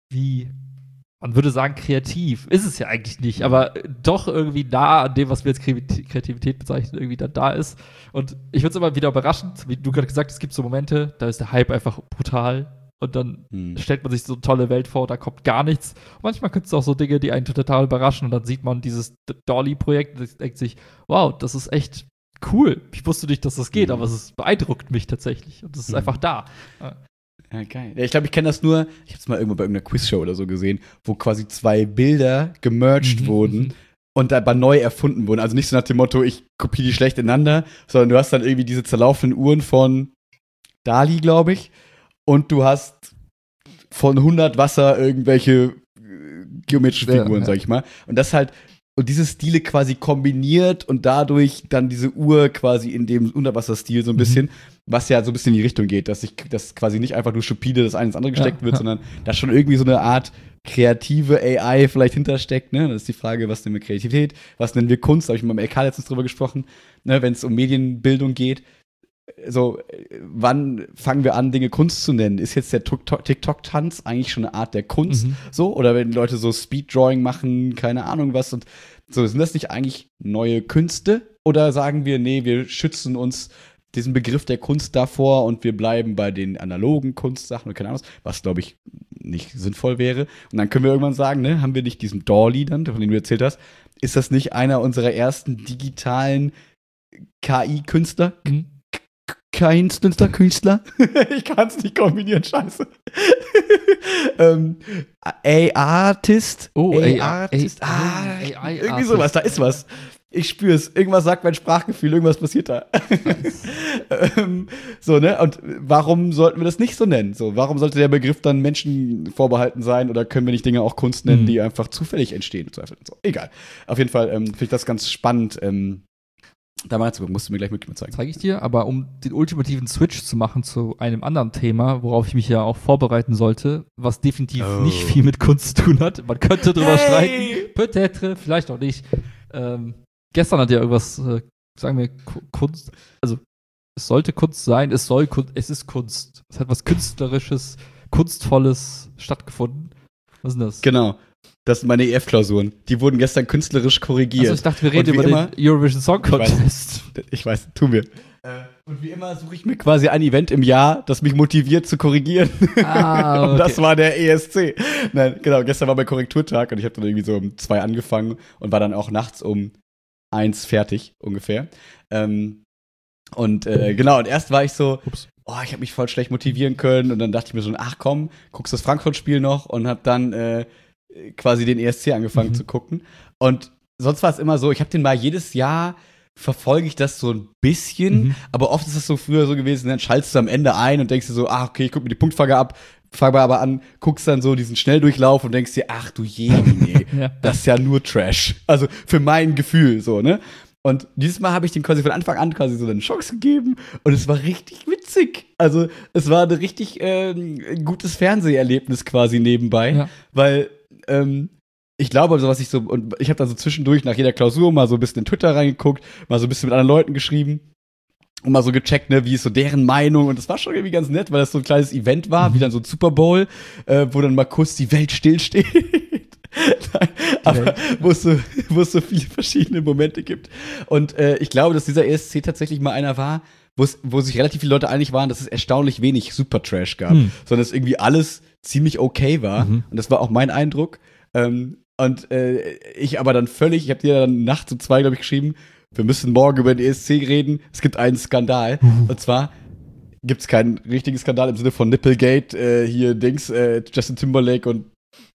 man würde sagen, kreativ. Ist es ja eigentlich nicht, aber doch irgendwie nah an dem, was wir als Kreativität bezeichnen, irgendwie dann da ist. Und ich finde es immer wieder überraschend, wie du gerade gesagt hast, es gibt so Momente, da ist der Hype einfach brutal und dann stellt man sich so eine tolle Welt vor, da kommt gar nichts. Und manchmal gibt es auch so Dinge, die einen total überraschen und dann sieht man dieses DALL-Projekt und denkt sich, wow, das ist echt cool. Ich wusste nicht, dass das geht, aber es beeindruckt mich tatsächlich und es ist einfach da. Ja, geil. Ja, ich glaube, ich kenne das nur, ich habe es mal irgendwo bei irgendeiner Quizshow oder so gesehen, wo quasi 2 Bilder gemerged wurden und aber neu erfunden wurden. Also nicht so nach dem Motto, ich kopiere die schlecht ineinander, sondern du hast dann irgendwie diese zerlaufenden Uhren von Dali, glaube ich, und du hast von 100 Wasser irgendwelche geometrischen Figuren, sag ich mal. Und das halt, und diese Stile quasi kombiniert und dadurch dann diese Uhr quasi in dem Unterwasserstil so ein bisschen, was ja so ein bisschen in die Richtung geht, dass quasi nicht einfach nur stupide das eine ins andere gesteckt wird, sondern da schon irgendwie so eine Art kreative AI vielleicht hintersteckt, ne? Das ist die Frage, was nennen wir Kreativität, was nennen wir Kunst, da habe ich mit meinem LK letztens drüber gesprochen, ne? Wenn es um Medienbildung geht. So, wann fangen wir an, Dinge Kunst zu nennen? Ist jetzt der TikTok-Tanz eigentlich schon eine Art der Kunst? So? Oder wenn Leute so Speed-Drawing machen, keine Ahnung was und so, sind das nicht eigentlich neue Künste? Oder sagen wir, nee, wir schützen uns diesen Begriff der Kunst davor und wir bleiben bei den analogen Kunstsachen und keine Ahnung was, glaube ich, nicht sinnvoll wäre. Und dann können wir irgendwann sagen, ne, haben wir nicht diesen DALL-E dann, von dem du erzählt hast, ist das nicht einer unserer ersten digitalen KI-Künstler? Künstler. Ich kann es nicht kombinieren, scheiße. A-Artist. A-Artist. Irgendwie sowas, da ist was. Ich spüre es. Irgendwas sagt mein Sprachgefühl, irgendwas passiert da. So, ne? Und warum sollten wir das nicht so nennen? So, warum sollte der Begriff dann Menschen vorbehalten sein? Oder können wir nicht Dinge auch Kunst nennen, die einfach zufällig entstehen? So, egal. Auf jeden Fall finde ich das ganz spannend. Da mal zu gucken, musst du mir gleich mit zeigen. Zeige ich dir, aber um den ultimativen Switch zu machen zu einem anderen Thema, worauf ich mich ja auch vorbereiten sollte, was definitiv nicht viel mit Kunst zu tun hat. Man könnte drüber streiten. Peut-être, vielleicht auch nicht. Gestern hat ja irgendwas, sagen wir, Kunst, also es sollte Kunst sein, es ist Kunst. Es hat was Künstlerisches, Kunstvolles stattgefunden. Was ist denn das? Genau. Das sind meine EF-Klausuren. Die wurden gestern künstlerisch korrigiert. Also ich dachte, wir reden über den Eurovision Song Contest. Ich weiß, tun wir. Und wie immer suche ich mir quasi ein Event im Jahr, das mich motiviert zu korrigieren. Okay. Und das war der ESC. Nein, genau, gestern war mein Korrekturtag und ich habe dann irgendwie so um 2 angefangen und war dann auch nachts um 1 fertig, ungefähr. Genau, und erst war ich so, ich habe mich voll schlecht motivieren können und dann dachte ich mir so, ach komm, guckst das Frankfurt-Spiel noch und hab dann quasi den ESC angefangen zu gucken. Und sonst war es immer so, ich habe den mal jedes Jahr, verfolge ich das so ein bisschen, aber oft ist es so früher so gewesen, dann schaltest du am Ende ein und denkst dir so, okay, ich gucke mir die Punktfrage aber an, guckst dann so diesen Schnelldurchlauf und denkst dir, ach du Jemine, das ist ja nur Trash. Also für mein Gefühl so, ne? Und dieses Mal habe ich den quasi von Anfang an quasi so eine Chance gegeben und es war richtig witzig. Also es war ein richtig gutes Fernseherlebnis quasi nebenbei, weil ich glaube, also und ich habe dann so zwischendurch nach jeder Klausur mal so ein bisschen in Twitter reingeguckt, mal so ein bisschen mit anderen Leuten geschrieben und mal so gecheckt, ne, wie ist so deren Meinung und das war schon irgendwie ganz nett, weil das so ein kleines Event war, wie dann so ein Super Bowl, wo dann mal kurz die Welt stillsteht. Nein, aber wo es so viele verschiedene Momente gibt. Und ich glaube, dass dieser ESC tatsächlich mal einer war, wo sich relativ viele Leute einig waren, dass es erstaunlich wenig Super-Trash gab, sondern dass irgendwie alles ziemlich okay war. Und das war auch mein Eindruck. Ich aber dann ich habe dir dann nachts um 2, glaube ich, geschrieben, wir müssen morgen über den ESC reden. Es gibt einen Skandal. Und zwar gibt es keinen richtigen Skandal im Sinne von Nipplegate, Justin Timberlake und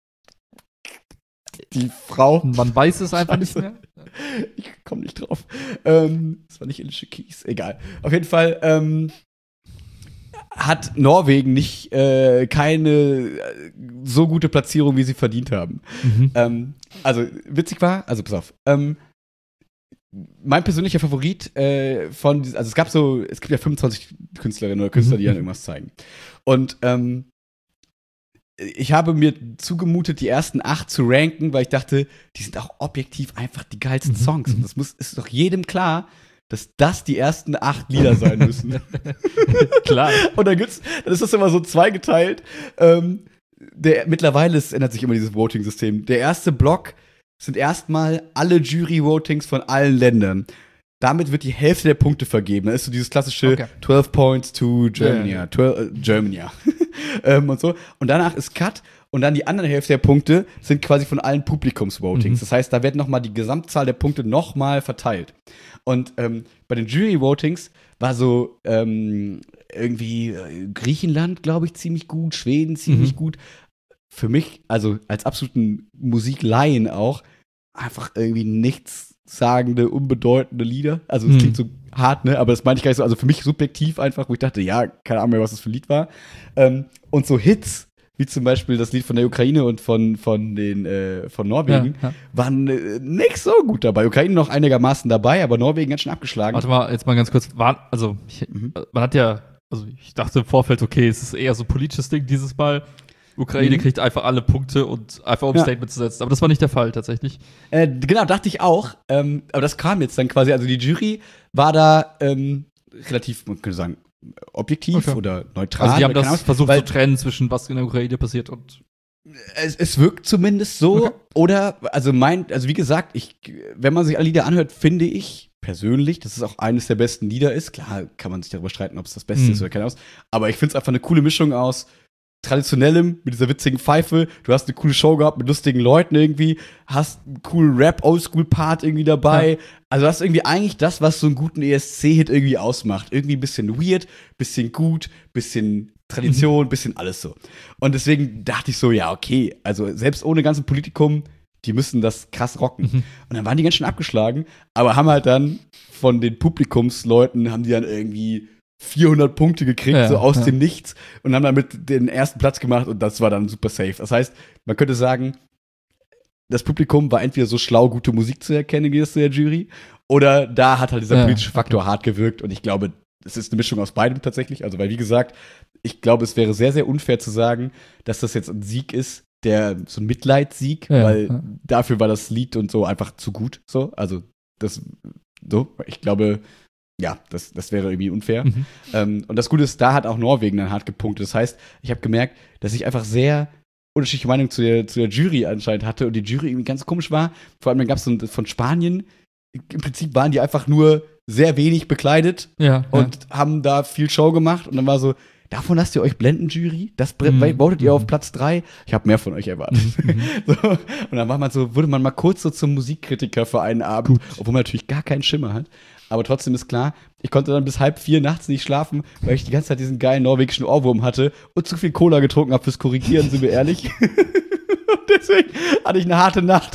die Frau. Man weiß es einfach nicht mehr. Ich komme nicht drauf. Das war nicht Alicia Keys. Egal. Auf jeden Fall hat Norwegen nicht keine so gute Platzierung, wie sie verdient haben. Also witzig war, also pass auf. Mein persönlicher Favorit es gibt ja 25 Künstlerinnen oder Künstler, die dann irgendwas zeigen. Und ich habe mir zugemutet, die ersten 8 zu ranken, weil ich dachte, die sind auch objektiv einfach die geilsten Songs. Und ist doch jedem klar, dass das die ersten 8 Lieder sein müssen. Klar. Und dann ist das immer so zweigeteilt. Mittlerweile ändert sich immer dieses Voting-System. Der erste Block sind erstmal alle Jury-Votings von allen Ländern. Damit wird die Hälfte der Punkte vergeben. Da ist so dieses klassische 12 Points to Germany. Germany. Und so. Und danach ist Cut. Und dann die andere Hälfte der Punkte sind quasi von allen Publikumsvotings. Das heißt, da wird nochmal die Gesamtzahl der Punkte nochmal verteilt. Und bei den Jury-Votings war so irgendwie Griechenland, glaube ich, ziemlich gut, Schweden ziemlich gut. Für mich, also als absoluten Musiklaien auch, einfach irgendwie nichtssagende, unbedeutende Lieder. Also es klingt so hart, ne? Aber das meine ich gar nicht so. Also für mich subjektiv einfach, wo ich dachte, ja, keine Ahnung mehr, was das für ein Lied war. Und so Hits, wie zum Beispiel das Lied von der Ukraine und von Norwegen, waren nicht so gut dabei. Ukraine noch einigermaßen dabei, aber Norwegen ganz schön abgeschlagen. Warte mal, jetzt mal ganz kurz. Man hat ja, also ich dachte im Vorfeld, okay, es ist eher so ein politisches Ding dieses Mal. Ukraine kriegt einfach alle Punkte und einfach um ein Statement zu setzen. Aber das war nicht der Fall, tatsächlich. Genau, dachte ich auch. Aber das kam jetzt dann quasi, also die Jury war da relativ, man könnte sagen, objektiv oder neutral. Also die haben das versucht zu trennen zwischen was in der Ukraine passiert und es wirkt zumindest so. Okay. Oder, also wie gesagt, wenn man sich alle Lieder anhört, finde ich persönlich, dass es auch eines der besten Lieder ist. Klar kann man sich darüber streiten, ob es das Beste ist oder keine Ahnung. Aber ich finde es einfach eine coole Mischung aus traditionellem, mit dieser witzigen Pfeife, du hast eine coole Show gehabt mit lustigen Leuten irgendwie, hast einen coolen Rap-Oldschool-Part irgendwie dabei. Ja. Also das ist irgendwie eigentlich das, was so einen guten ESC-Hit irgendwie ausmacht. Irgendwie ein bisschen weird, bisschen gut, bisschen Tradition, bisschen alles so. Und deswegen dachte ich so, ja, okay, also selbst ohne ganzen Politikum, die müssen das krass rocken. Und dann waren die ganz schön abgeschlagen, aber haben halt dann von den Publikumsleuten, haben die dann irgendwie 400 Punkte gekriegt, so aus dem Nichts, und haben damit den ersten Platz gemacht und das war dann super safe. Das heißt, man könnte sagen, das Publikum war entweder so schlau, gute Musik zu erkennen, wie das zu der Jury, oder da hat halt dieser politische Faktor hart gewirkt und ich glaube, es ist eine Mischung aus beidem tatsächlich. Also, weil, wie gesagt, ich glaube, es wäre sehr, sehr unfair zu sagen, dass das jetzt ein Sieg ist, so ein Mitleidssieg, weil dafür war das Lied und so einfach zu gut, so. Also, ich glaube, ja, das wäre irgendwie unfair. Und das Gute ist, da hat auch Norwegen dann hart gepunktet. Das heißt, ich habe gemerkt, dass ich einfach sehr unterschiedliche Meinungen zu der Jury anscheinend hatte und die Jury irgendwie ganz komisch war. Vor allem dann gab es von Spanien, im Prinzip waren die einfach nur sehr wenig bekleidet und haben da viel Show gemacht und dann war so, davon lasst ihr euch blenden, Jury? Das votet ihr auf Platz 3? Ich habe mehr von euch erwartet. So, und dann wurde man mal kurz so zum Musikkritiker für einen Abend, obwohl man natürlich gar keinen Schimmer hat. Aber trotzdem ist klar, ich konnte dann bis 3:30 nachts nicht schlafen, weil ich die ganze Zeit diesen geilen norwegischen Ohrwurm hatte und zu viel Cola getrunken habe fürs Korrigieren, sind wir ehrlich. Und deswegen hatte ich eine harte Nacht.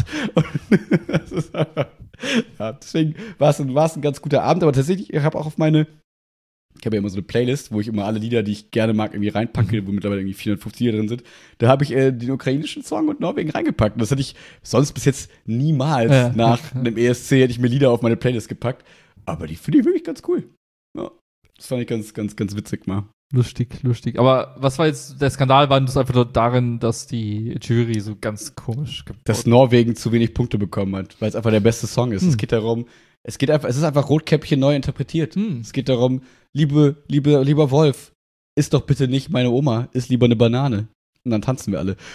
Deswegen war es ein ganz guter Abend. Aber tatsächlich, ich habe ja immer so eine Playlist, wo ich immer alle Lieder, die ich gerne mag, irgendwie reinpacke, wo mittlerweile irgendwie 450 Lieder drin sind. Da habe ich den ukrainischen Song und Norwegen reingepackt. Und das hätte ich sonst bis jetzt niemals nach einem ESC hätte ich mir Lieder auf meine Playlist gepackt. Aber die finde ich wirklich ganz cool. Ja, das fand ich ganz, ganz, ganz witzig mal. Lustig. Aber was war jetzt der Skandal? War das einfach nur darin, dass die Jury so ganz komisch dass Norwegen zu wenig Punkte bekommen hat, weil es einfach der beste Song ist. Es geht darum, es ist einfach Rotkäppchen neu interpretiert. Es geht darum, lieber Wolf, iss doch bitte nicht meine Oma, iss lieber eine Banane. Und dann tanzen wir alle.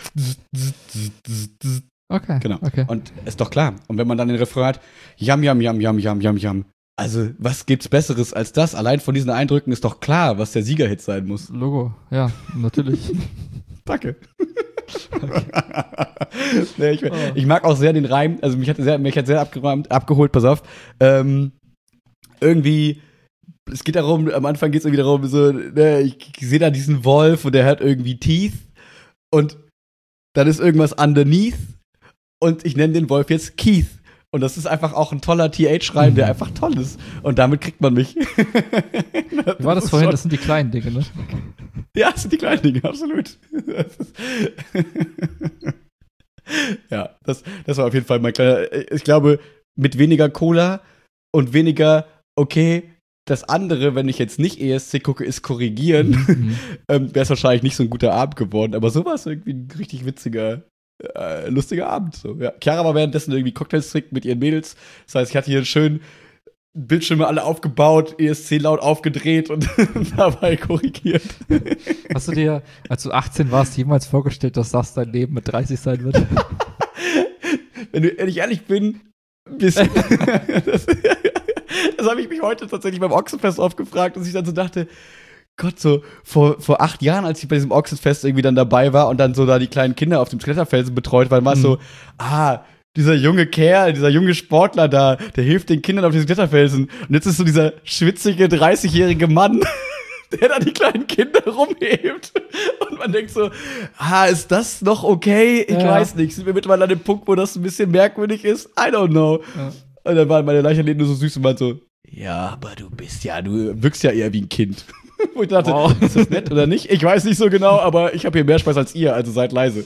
Okay. Genau. Okay. Und ist doch klar. Und wenn man dann den Refrain hat, Yam, Yam, Yam, Yam, Yam, Yam, Yam, Also, was gibt's Besseres als das? Allein von diesen Eindrücken ist doch klar, was der Siegerhit sein muss. Logo, ja, natürlich. Danke. Nee, ich mag auch sehr den Reim, also mich hat sehr abgeholt, pass auf. Irgendwie, es geht darum, am Anfang geht es irgendwie darum, so, ne, ich sehe da diesen Wolf und der hat irgendwie Teeth und dann ist irgendwas underneath und ich nenne den Wolf jetzt Keith. Und das ist einfach auch ein toller TH-Reim, der einfach toll ist. Und damit kriegt man mich. Wie war das vorhin? Das sind die kleinen Dinge, ne? Ja, das sind die kleinen Dinge, absolut. Ja, das war auf jeden Fall mein kleiner. Ich glaube, mit weniger Cola und weniger, okay, das andere, wenn ich jetzt nicht ESC gucke, ist korrigieren, wäre es wahrscheinlich nicht so ein guter Abend geworden. Aber so war es irgendwie ein richtig witziger, lustiger Abend. So, ja. Chiara war währenddessen irgendwie Cocktails trinken mit ihren Mädels. Das heißt, ich hatte hier einen schönen Bildschirme alle aufgebaut, ESC laut aufgedreht und dabei korrigiert. Hast du dir, als du 18 warst, jemals vorgestellt, dass das dein Leben mit 30 sein wird? Wenn ich ehrlich bin, ein bisschen. Das habe ich mich heute tatsächlich beim Ochsenfest oft gefragt, dass ich dann so dachte, Gott, so vor 8 Jahren, als ich bei diesem Ochsenfest irgendwie dann dabei war und dann so da die kleinen Kinder auf dem Kletterfelsen betreut waren, war es so, dieser junge Kerl, dieser junge Sportler da, der hilft den Kindern auf diesem Kletterfelsen. Und jetzt ist so dieser schwitzige 30-jährige Mann, der da die kleinen Kinder rumhebt. Und man denkt so, ist das noch okay? Ich weiß nicht. Sind wir mittlerweile an dem Punkt, wo das ein bisschen merkwürdig ist? I don't know. Ja. Und dann waren meine Leichtathleten nur so süß und waren so, ja, aber du wirkst ja eher wie ein Kind. Wo ich dachte, ist das nett oder nicht? Ich weiß nicht so genau, aber ich habe hier mehr Spaß als ihr, also seid leise.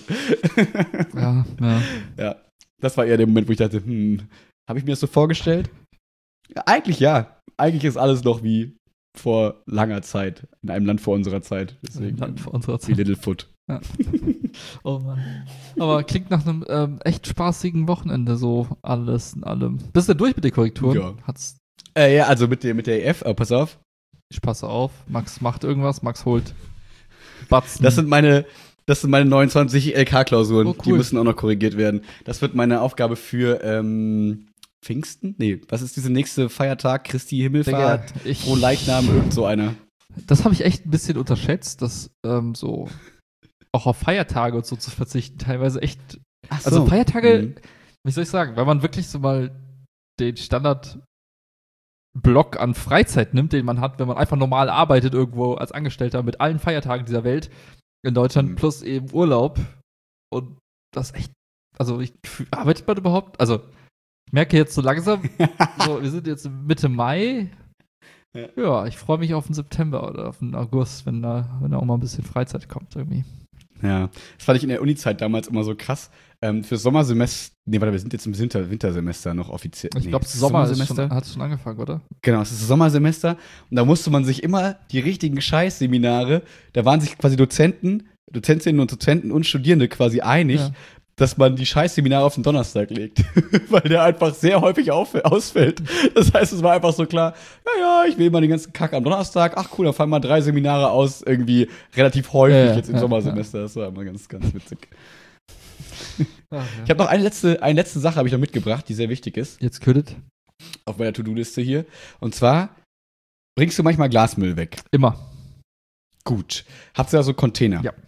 Ja. Das war eher der Moment, wo ich dachte, habe ich mir das so vorgestellt? Ja, eigentlich ja. Eigentlich ist alles noch wie vor langer Zeit. In einem Land vor unserer Zeit. Deswegen Land vor unserer Zeit. Wie Littlefoot. Ja. Oh Mann. Aber klingt nach einem echt spaßigen Wochenende, so alles in allem. Bist du durch mit den Korrekturen? Ja. Ja, also mit der EF, aber pass auf. Ich passe auf. Max macht irgendwas. Max holt Batzen. Das sind meine 29 LK-Klausuren. Cool. Die müssen auch noch korrigiert werden. Das wird meine Aufgabe für Pfingsten? Nee, was ist diese nächste Feiertag? Christi Himmelfahrt? Frohe Leichnam, irgend so einer. Das habe ich echt ein bisschen unterschätzt, dass so auch auf Feiertage und so zu verzichten teilweise echt. Ach so. Also Feiertage, wie soll ich sagen, wenn man wirklich so mal den Standardblock an Freizeit nimmt, den man hat, wenn man einfach normal arbeitet irgendwo als Angestellter mit allen Feiertagen dieser Welt in Deutschland plus eben Urlaub und das echt, also arbeitet man überhaupt? Also ich merke jetzt so langsam, wir sind jetzt Mitte Mai. Ja, ich freue mich auf den September oder auf den August, wenn da auch mal ein bisschen Freizeit kommt irgendwie. Ja, das fand ich in der Uni-Zeit damals immer so krass. Für Sommersemester, wir sind jetzt im Wintersemester noch offiziell. Ich glaube, Sommersemester hat schon angefangen, oder? Genau, es ist das Sommersemester und da musste man sich immer die richtigen Scheißseminare, da waren sich quasi Dozentinnen und Dozenten und Studierende quasi einig, dass man die Scheißseminare auf den Donnerstag legt, weil der einfach sehr häufig ausfällt. Das heißt, es war einfach so klar, ich will mal den ganzen Kack am Donnerstag, ach cool, dann fallen mal 3 Seminare aus, irgendwie relativ häufig jetzt im Sommersemester. Das war immer ganz, ganz witzig. Ich habe noch eine letzte Sache habe ich noch mitgebracht, die sehr wichtig ist. Jetzt ködet. Auf meiner To-Do-Liste hier. Und zwar, bringst du manchmal Glasmüll weg? Immer. Gut. Habt ihr da so Container? Ja.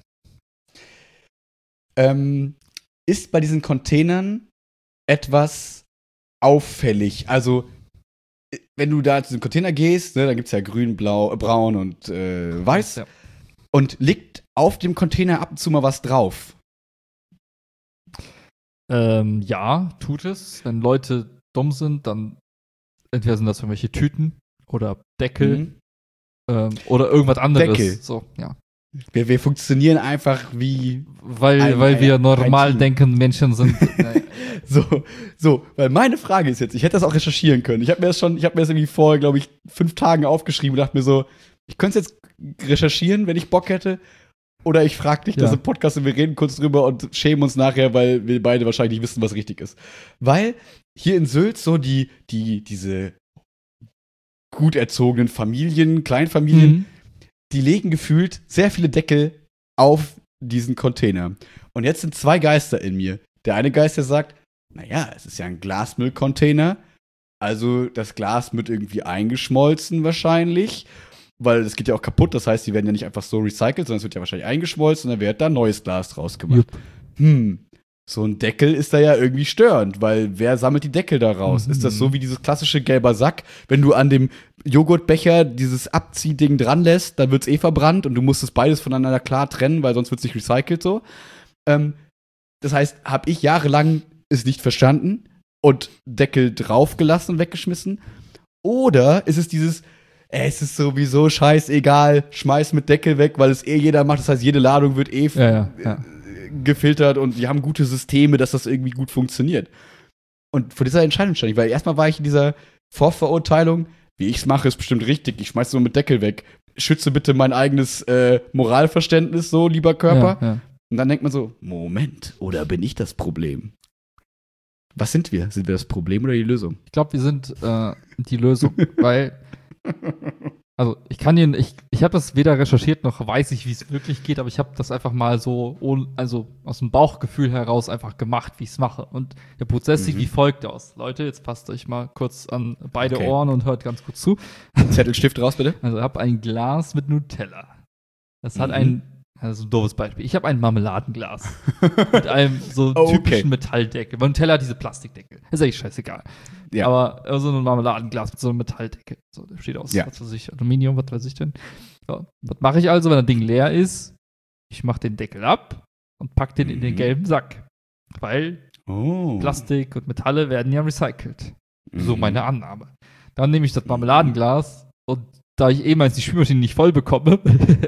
Ist bei diesen Containern etwas auffällig? Also, wenn du da zu diesem Container gehst, ne, da gibt es ja grün, blau, braun und weiß. Ja. Und liegt auf dem Container ab und zu mal was drauf? Ja, tut es. Wenn Leute dumm sind, dann entweder sind das irgendwelche Tüten oder Deckel oder irgendwas anderes. Deckel. So, ja. Wir funktionieren einfach wie weil wir normal denkende Menschen sind. So, weil meine Frage ist jetzt, ich hätte das auch recherchieren können. Ich habe mir das irgendwie vor, glaube ich, 5 Tagen aufgeschrieben und dachte mir so, ich könnte es jetzt recherchieren, wenn ich Bock hätte. Oder ich frage dich das im Podcast und wir reden kurz drüber und schämen uns nachher, weil wir beide wahrscheinlich nicht wissen, was richtig ist. Weil hier in Sylt so diese gut erzogenen Familien, Kleinfamilien, die legen gefühlt sehr viele Deckel auf diesen Container. Und jetzt sind 2 Geister in mir. Der eine Geist, der sagt, naja, es ist ja ein Glasmüllcontainer. Also das Glas wird irgendwie eingeschmolzen wahrscheinlich, weil es geht ja auch kaputt. Das heißt, die werden ja nicht einfach so recycelt, sondern es wird ja wahrscheinlich eingeschmolzen und dann wird da neues Glas draus gemacht. So ein Deckel ist da ja irgendwie störend, weil wer sammelt die Deckel da raus? Ist das so wie dieses klassische gelber Sack, wenn du an dem Joghurtbecher dieses Abziehding dran lässt, dann wird's verbrannt und du musst es beides voneinander klar trennen, weil sonst wird's nicht recycelt so. Das heißt, habe ich jahrelang es nicht verstanden und Deckel draufgelassen und weggeschmissen? Oder ist es dieses, es ist sowieso scheißegal, schmeiß mit Deckel weg, weil es jeder macht, das heißt, jede Ladung wird gefiltert und die haben gute Systeme, dass das irgendwie gut funktioniert. Und vor dieser Entscheidung stand ich, weil erstmal war ich in dieser Vorverurteilung, wie ich es mache, ist bestimmt richtig, ich schmeiß nur mit Deckel weg. Schütze bitte mein eigenes Moralverständnis so, lieber Körper. Ja. Und dann denkt man so, Moment, oder bin ich das Problem? Was sind wir? Sind wir das Problem oder die Lösung? Ich glaube, wir sind die Lösung, weil also ich habe das weder recherchiert noch weiß ich, wie es wirklich geht, aber ich habe das einfach mal so, aus dem Bauchgefühl heraus einfach gemacht, wie ich es mache. Und der Prozess sieht wie folgt aus. Leute, jetzt passt euch mal kurz an beide Ohren und hört ganz gut zu. Zettelstift raus, bitte. Also ich habe ein Glas mit Nutella. Das hat das ist ein doofes Beispiel. Ich habe ein Marmeladenglas mit einem so typischen Metalldeckel. Weil Nutella hat diese Plastikdeckel. Ist eigentlich scheißegal. Ja. Aber so ein Marmeladenglas mit so einem Metalldeckel. So, der besteht aus, was weiß ich, Aluminium, was weiß ich denn. So, was mache ich also, wenn das Ding leer ist? Ich mache den Deckel ab und packe den in den gelben Sack. Weil Plastik und Metalle werden ja recycelt. So meine Annahme. Dann nehme ich das Marmeladenglas und da ich meins die Spülmaschine nicht voll bekomme,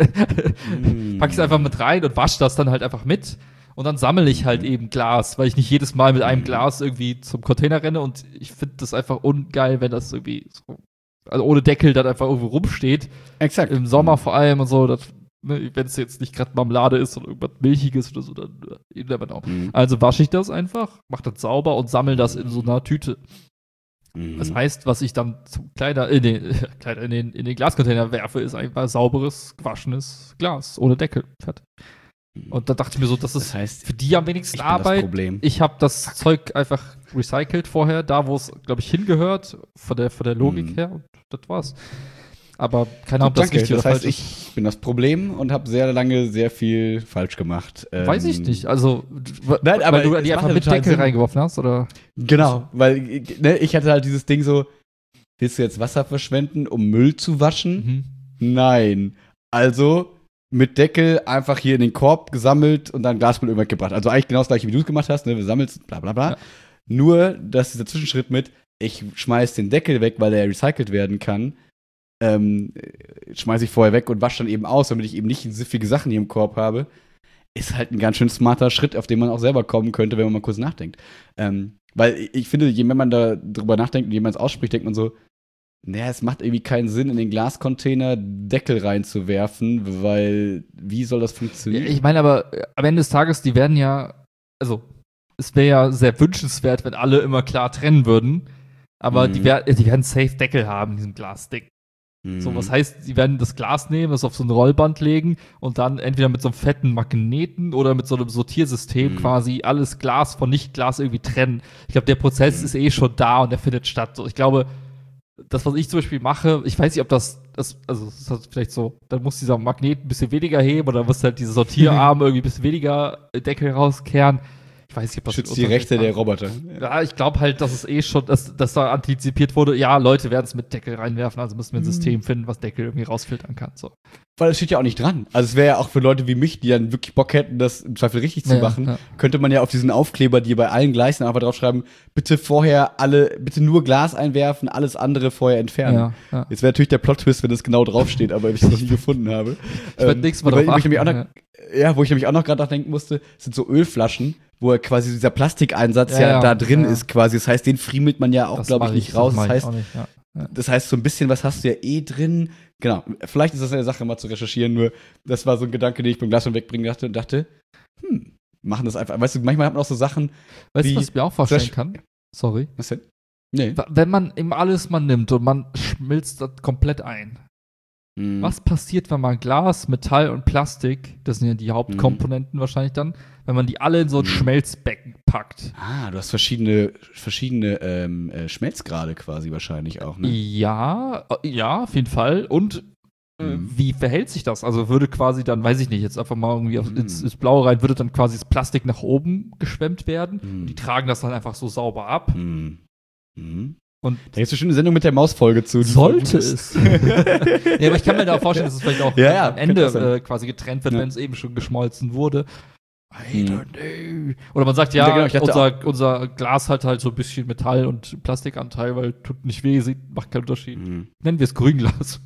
packe ich es einfach mit rein und wasche das dann halt einfach mit. Und dann sammle ich halt eben Glas, weil ich nicht jedes Mal mit einem Glas irgendwie zum Container renne. Und ich finde das einfach ungeil, wenn das irgendwie so, also ohne Deckel dann einfach irgendwo rumsteht. Exakt. Im Sommer vor allem und so. Wenn es jetzt nicht gerade Marmelade ist oder irgendwas Milchiges oder so, dann never know. Also wasche ich das einfach, mache das sauber und sammle das in so einer Tüte. Das heißt, was ich dann zum in den Glascontainer werfe, ist einfach sauberes, gewaschenes Glas ohne Deckel. Fertig. Und da dachte ich mir so, das heißt, für die am wenigsten Arbeit. Ich habe das Zeug einfach recycelt vorher, da wo es, glaube ich, hingehört, von der Logik her. Und das war's. Aber keine Ahnung, ob das richtig oder falsch ist. Das heißt, ich bin das Problem und habe sehr lange sehr viel falsch gemacht. Weiß ich nicht. Also, nein, aber weil du die einfach mit Deckel reingeworfen hast, oder? Genau, weil ich hatte halt dieses Ding so, willst du jetzt Wasser verschwenden, um Müll zu waschen? Nein. Also mit Deckel einfach hier in den Korb gesammelt und dann Glasmüll irgendwann gebracht. Also eigentlich genau das gleiche, wie du es gemacht hast, ne? Wir sammeln bla bla bla. Ja. Nur, dass dieser Zwischenschritt mit, ich schmeiß den Deckel weg, weil der recycelt werden kann, schmeiße ich vorher weg und wasche dann eben aus, damit ich eben nicht siffige Sachen hier im Korb habe, ist halt ein ganz schön smarter Schritt, auf den man auch selber kommen könnte, wenn man mal kurz nachdenkt. Weil ich finde, je mehr man da drüber nachdenkt und je mehr man es ausspricht, denkt man so, naja, es macht irgendwie keinen Sinn, in den Glascontainer Deckel reinzuwerfen, weil wie soll das funktionieren? Ja, ich meine aber, am Ende des Tages, die werden ja, also es wäre ja sehr wünschenswert, wenn alle immer klar trennen würden, aber die werden safe Deckel haben, diesen Glasding. So, was heißt, sie werden das Glas nehmen, das auf so ein Rollband legen und dann entweder mit so einem fetten Magneten oder mit so einem Sortiersystem quasi alles Glas von Nicht-Glas irgendwie trennen. Ich glaube, der Prozess ist schon da und der findet statt. So, ich glaube, das, was ich zum Beispiel mache, ich weiß nicht, ob das ist vielleicht so, dann muss dieser Magnet ein bisschen weniger heben oder muss halt diese Sortierarme irgendwie ein bisschen weniger Deckel rauskehren. Ich weiß nicht, ob das schützt die Rechte der Roboter. Ja, ich glaube halt, dass es schon, dass da antizipiert wurde, ja, Leute werden es mit Deckel reinwerfen, also müssen wir ein System finden, was Deckel irgendwie rausfiltern kann. So. Weil es steht ja auch nicht dran. Also es wäre ja auch für Leute wie mich, die dann wirklich Bock hätten, das im Zweifel richtig zu machen, könnte man ja auf diesen Aufkleber, die bei allen Gleisen einfach draufschreiben, bitte nur Glas einwerfen, alles andere vorher entfernen. Ja. Jetzt wäre natürlich der Plot-Twist, wenn das genau draufsteht, aber ich es noch nie gefunden habe. Ich werde nächstes Mal drauf achten. Wo ich nämlich auch noch gerade nachdenken musste, sind so Ölflaschen, wo quasi dieser Plastikeinsatz da drin ist quasi. Das heißt, den friemelt man ja auch, glaube ich, nicht raus. Das heißt, das heißt, so ein bisschen was hast du ja drin. Genau, vielleicht ist das eine Sache, mal zu recherchieren, nur das war so ein Gedanke, den ich beim Glas und wegbringen dachte, machen das einfach. Weißt du, manchmal hat man auch so Sachen Weißt du, was ich mir auch vorstellen kann? Sorry. Was denn? Nee. Wenn man eben alles mal nimmt und man schmilzt das komplett ein. Was passiert, wenn man Glas, Metall und Plastik, das sind ja die Hauptkomponenten wahrscheinlich dann, wenn man die alle in so ein Schmelzbecken packt? Du hast verschiedene Schmelzgrade quasi wahrscheinlich auch, ne? Ja, auf jeden Fall. Und wie verhält sich das? Also würde quasi dann, weiß ich nicht, jetzt einfach mal irgendwie ins Blaue rein, würde dann quasi das Plastik nach oben geschwemmt werden. Und die tragen das dann einfach so sauber ab. Und da gibt es bestimmt eine Sendung mit der Mausfolge zu. Sollte es. Ja, aber ich kann mir da auch vorstellen, dass es vielleicht auch am Ende quasi getrennt wird, wenn es eben schon geschmolzen wurde. I don't know. Oder man sagt, unser Glas hat halt so ein bisschen Metall- und Plastikanteil, weil tut nicht weh, macht keinen Unterschied. Nennen wir es Grünglas.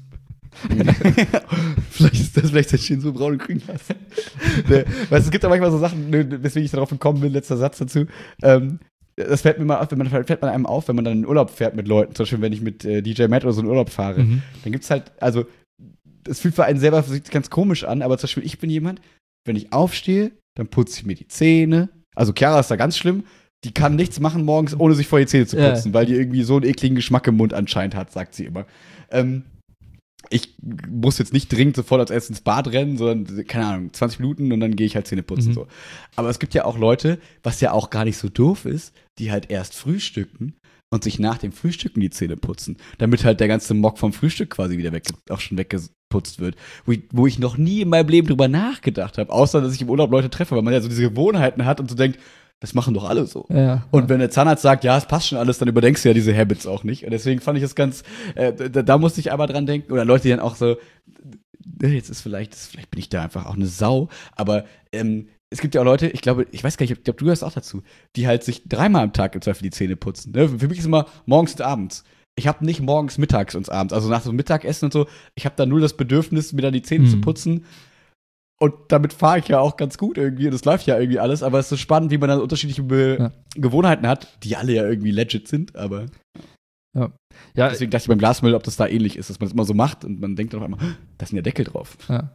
Vielleicht ist das schön so braun und Grünglas. Weißt du, es gibt ja manchmal so Sachen, weswegen ich darauf gekommen bin, letzter Satz dazu. Das fällt mir mal auf, fällt man einem auf, wenn man dann in Urlaub fährt mit Leuten, zum Beispiel, wenn ich mit DJ Matt oder so in Urlaub fahre, dann gibt's halt, also, das fühlt für einen selber ganz komisch an, aber zum Beispiel, ich bin jemand, wenn ich aufstehe, dann putze ich mir die Zähne. Also, Chiara ist da ganz schlimm. Die kann nichts machen morgens, ohne sich vorher die Zähne zu putzen, weil die irgendwie so einen ekligen Geschmack im Mund anscheinend hat, sagt sie immer. Ich muss jetzt nicht dringend sofort als erstes ins Bad rennen, sondern, keine Ahnung, 20 Minuten und dann gehe ich halt Zähne putzen. So. Aber es gibt ja auch Leute, was ja auch gar nicht so doof ist, die halt erst frühstücken und sich nach dem Frühstücken die Zähne putzen, damit halt der ganze Mock vom Frühstück quasi wieder auch schon weggeputzt wird. Wo ich noch nie in meinem Leben drüber nachgedacht habe, außer dass ich im Urlaub Leute treffe, weil man ja so diese Gewohnheiten hat und so denkt, das machen doch alle so. Ja, und wenn der Zahnarzt sagt, ja, es passt schon alles, dann überdenkst du ja diese Habits auch nicht. Und deswegen fand ich das ganz, da musste ich aber dran denken. Oder Leute, die dann auch so, vielleicht bin ich da einfach auch eine Sau, aber es gibt ja auch Leute, ich weiß gar nicht, ich glaube, du gehörst auch dazu, die halt sich 3-mal am Tag im Zweifel die Zähne putzen. Ne? Für mich ist immer morgens und abends. Ich habe nicht morgens, mittags und abends, also nach so Mittagessen und so, ich habe da nur das Bedürfnis, mir dann die Zähne zu putzen. Und damit fahre ich ja auch ganz gut irgendwie. Und es läuft ja irgendwie alles. Aber es ist so spannend, wie man dann unterschiedliche Gewohnheiten hat, die alle ja irgendwie legit sind. Aber ja. Deswegen dachte ich beim Glasmüll, ob das da ähnlich ist, dass man es immer so macht. Und man denkt dann auf einmal, da ist ein Deckel drauf. Ja.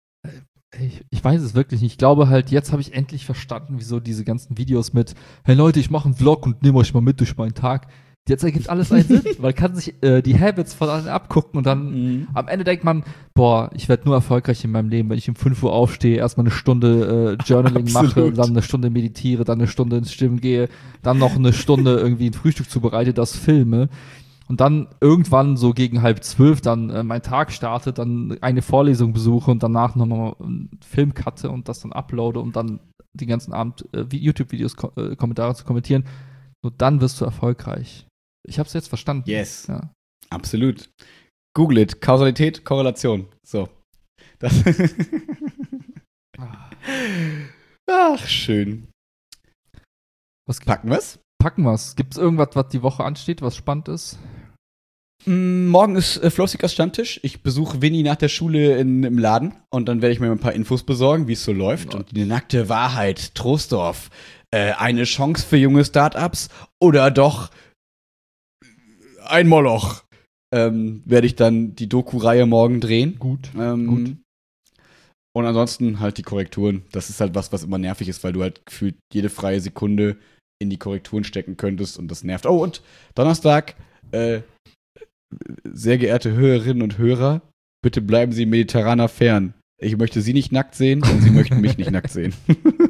Ich weiß es wirklich nicht. Ich glaube halt, jetzt habe ich endlich verstanden, wieso diese ganzen Videos mit hey Leute, ich mache einen Vlog und nehme euch mal mit durch meinen Tag. Jetzt ergibt alles einen Sinn. Man kann sich die Habits von allen abgucken und dann am Ende denkt man, boah, ich werde nur erfolgreich in meinem Leben, wenn ich um 5 Uhr aufstehe, erstmal eine Stunde Journaling mache, dann eine Stunde meditiere, dann eine Stunde ins Stimmen gehe, dann noch eine Stunde irgendwie ein Frühstück zubereite, das filme und dann irgendwann so gegen 11:30 dann mein Tag startet, dann eine Vorlesung besuche und danach nochmal einen Film cutte und das dann uploade und dann den ganzen Abend YouTube-Videos Kommentare zu kommentieren. Nur dann wirst du erfolgreich. Ich habe es jetzt verstanden. Yes. Ja. Absolut. Google it. Kausalität, Korrelation. So. Das Ach, schön. Packen wir's? Packen wir's. Gibt es irgendwas, was die Woche ansteht, was spannend ist? Morgen ist Flossikas Stammtisch. Ich besuche Winnie nach der Schule im Laden und dann werde ich mir ein paar Infos besorgen, wie es so läuft. Und die nackte Wahrheit, Troisdorf. Eine Chance für junge Startups oder doch ein Moloch. Werde ich dann die Doku-Reihe morgen drehen. Gut. Und ansonsten halt die Korrekturen. Das ist halt was immer nervig ist, weil du halt gefühlt jede freie Sekunde in die Korrekturen stecken könntest und das nervt. Oh, und Donnerstag, sehr geehrte Hörerinnen und Hörer, bitte bleiben Sie mediterraner fern. Ich möchte Sie nicht nackt sehen und Sie möchten mich nicht nackt sehen.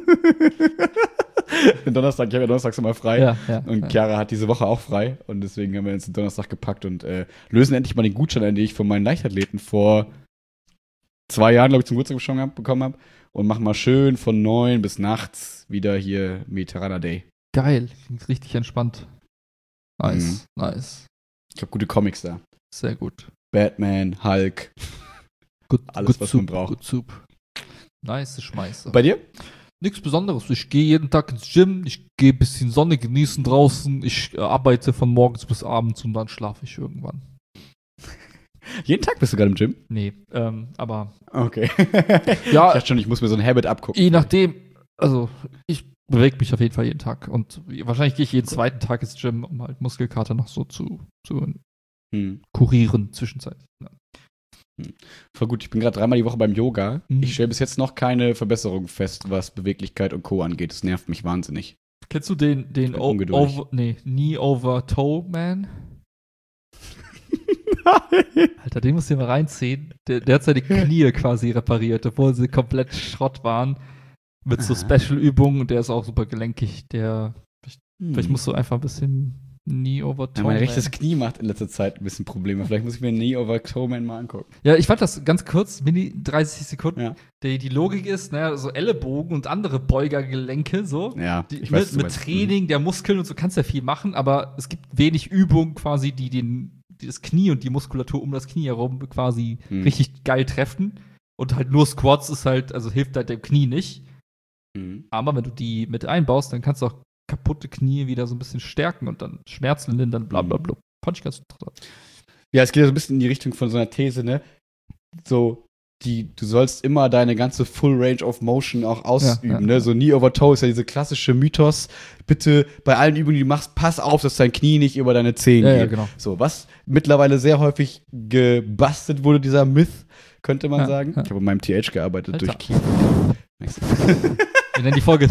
Ich habe ja donnerstags immer frei. Und Chiara hat diese Woche auch frei. Und deswegen haben wir uns den Donnerstag gepackt und lösen endlich mal den Gutschein ein, den ich von meinen Leichtathleten vor 2 Jahren, glaube ich, zum Geburtstag bekommen habe. Und machen mal schön von 9 bis nachts wieder hier Mediterraner Day. Geil. Klingt richtig entspannt. Nice. Ich habe gute Comics da. Sehr gut. Batman, Hulk. Alles, was man braucht. Gut Soup. Nice Schmeiße. Bei dir? Nichts Besonderes. Ich gehe jeden Tag ins Gym, ich gehe ein bisschen Sonne genießen draußen, ich arbeite von morgens bis abends und dann schlafe ich irgendwann. Jeden Tag bist du gerade im Gym? Nee, aber okay. Ja, ich dachte schon, ich muss mir so ein Habit abgucken. Je nachdem, also ich bewege mich auf jeden Fall jeden Tag und wahrscheinlich gehe ich jeden zweiten Tag ins Gym, um halt Muskelkater noch so zu kurieren zwischenzeitlich. Ja. Voll gut, ich bin gerade 3-mal die Woche beim Yoga. Ich stelle bis jetzt noch keine Verbesserung fest, was Beweglichkeit und Co. angeht. Das nervt mich wahnsinnig. Kennst du den Knee over Toe Man? Alter, den musst du dir mal reinziehen. Der hat seine Knie quasi repariert, obwohl sie komplett Schrott waren. Mit so Special-Übungen und der ist auch super gelenkig. Vielleicht musst du einfach ein bisschen Knee over Toe. Ja, mein rechtes Knie macht in letzter Zeit ein bisschen Probleme. Vielleicht muss ich mir Knee over Toe Man mal angucken. Ja, ich fand das ganz kurz, 30 Sekunden. Ja. Die Logik ist, naja, so Ellenbogen und andere Beugergelenke, so. Ja, ich weiß, mit Training der Muskeln und so kannst du ja viel machen, aber es gibt wenig Übungen quasi, die das Knie und die Muskulatur um das Knie herum quasi richtig geil treffen. Und halt nur Squats ist halt, also hilft halt dem Knie nicht. Aber wenn du die mit einbaust, dann kannst du auch kaputte Knie wieder so ein bisschen stärken und dann Schmerzen lindern, bla bla bla. Fand ich ganz interessant. Ja, es geht ja so ein bisschen in die Richtung von so einer These, ne? So, du sollst immer deine ganze Full Range of Motion auch ausüben, ne? So Knee over Toe ist ja diese klassische Mythos. Bitte bei allen Übungen, die du machst, pass auf, dass dein Knie nicht über deine Zehen geht. Ja, genau. So, was mittlerweile sehr häufig gebastelt wurde, dieser Myth, könnte man sagen. Ich habe an meinem TH gearbeitet, Alter. durch Kiefer. Wir nennen die Folge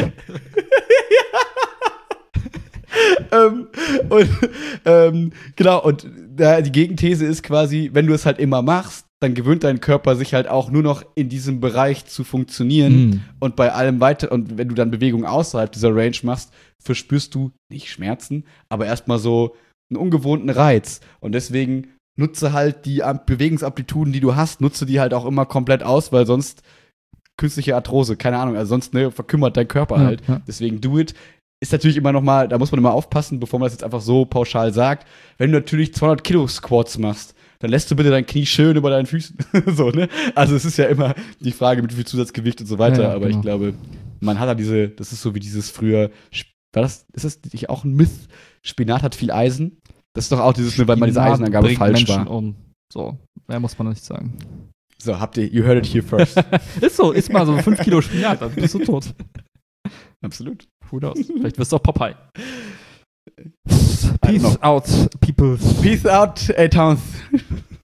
genau, und die Gegenthese ist quasi, wenn du es halt immer machst, dann gewöhnt dein Körper sich halt auch nur noch in diesem Bereich zu funktionieren und bei allem weiter, und wenn du dann Bewegungen außerhalb dieser Range machst, verspürst du nicht Schmerzen, aber erstmal so einen ungewohnten Reiz, und deswegen nutze halt die Bewegungsamplituden, die du hast, nutze die halt auch immer komplett aus, weil sonst künstliche Arthrose, keine Ahnung, also sonst verkümmert dein Körper halt. Ja. Deswegen do it. Ist natürlich immer noch mal, da muss man immer aufpassen, bevor man das jetzt einfach so pauschal sagt. Wenn du natürlich 200 Kilo Squats machst, dann lässt du bitte dein Knie schön über deinen Füßen. So, ne? Also es ist ja immer die Frage, mit wie viel Zusatzgewicht und so weiter. Ja, aber genau. Ich glaube, man hat da das ist so wie dieses früher, ist das nicht auch ein Myth? Spinat hat viel Eisen. Das ist doch auch dieses, weil man diese Eisenangabe falsch Menschen war. So, mehr muss man nicht sagen. So, you heard it here first. Ist so, isst mal so 5 Kilo Spinat, dann bist du tot. Absolut. Who knows? Vielleicht wirst du auch Popeye. Peace out, people. Peace out, A-Towns.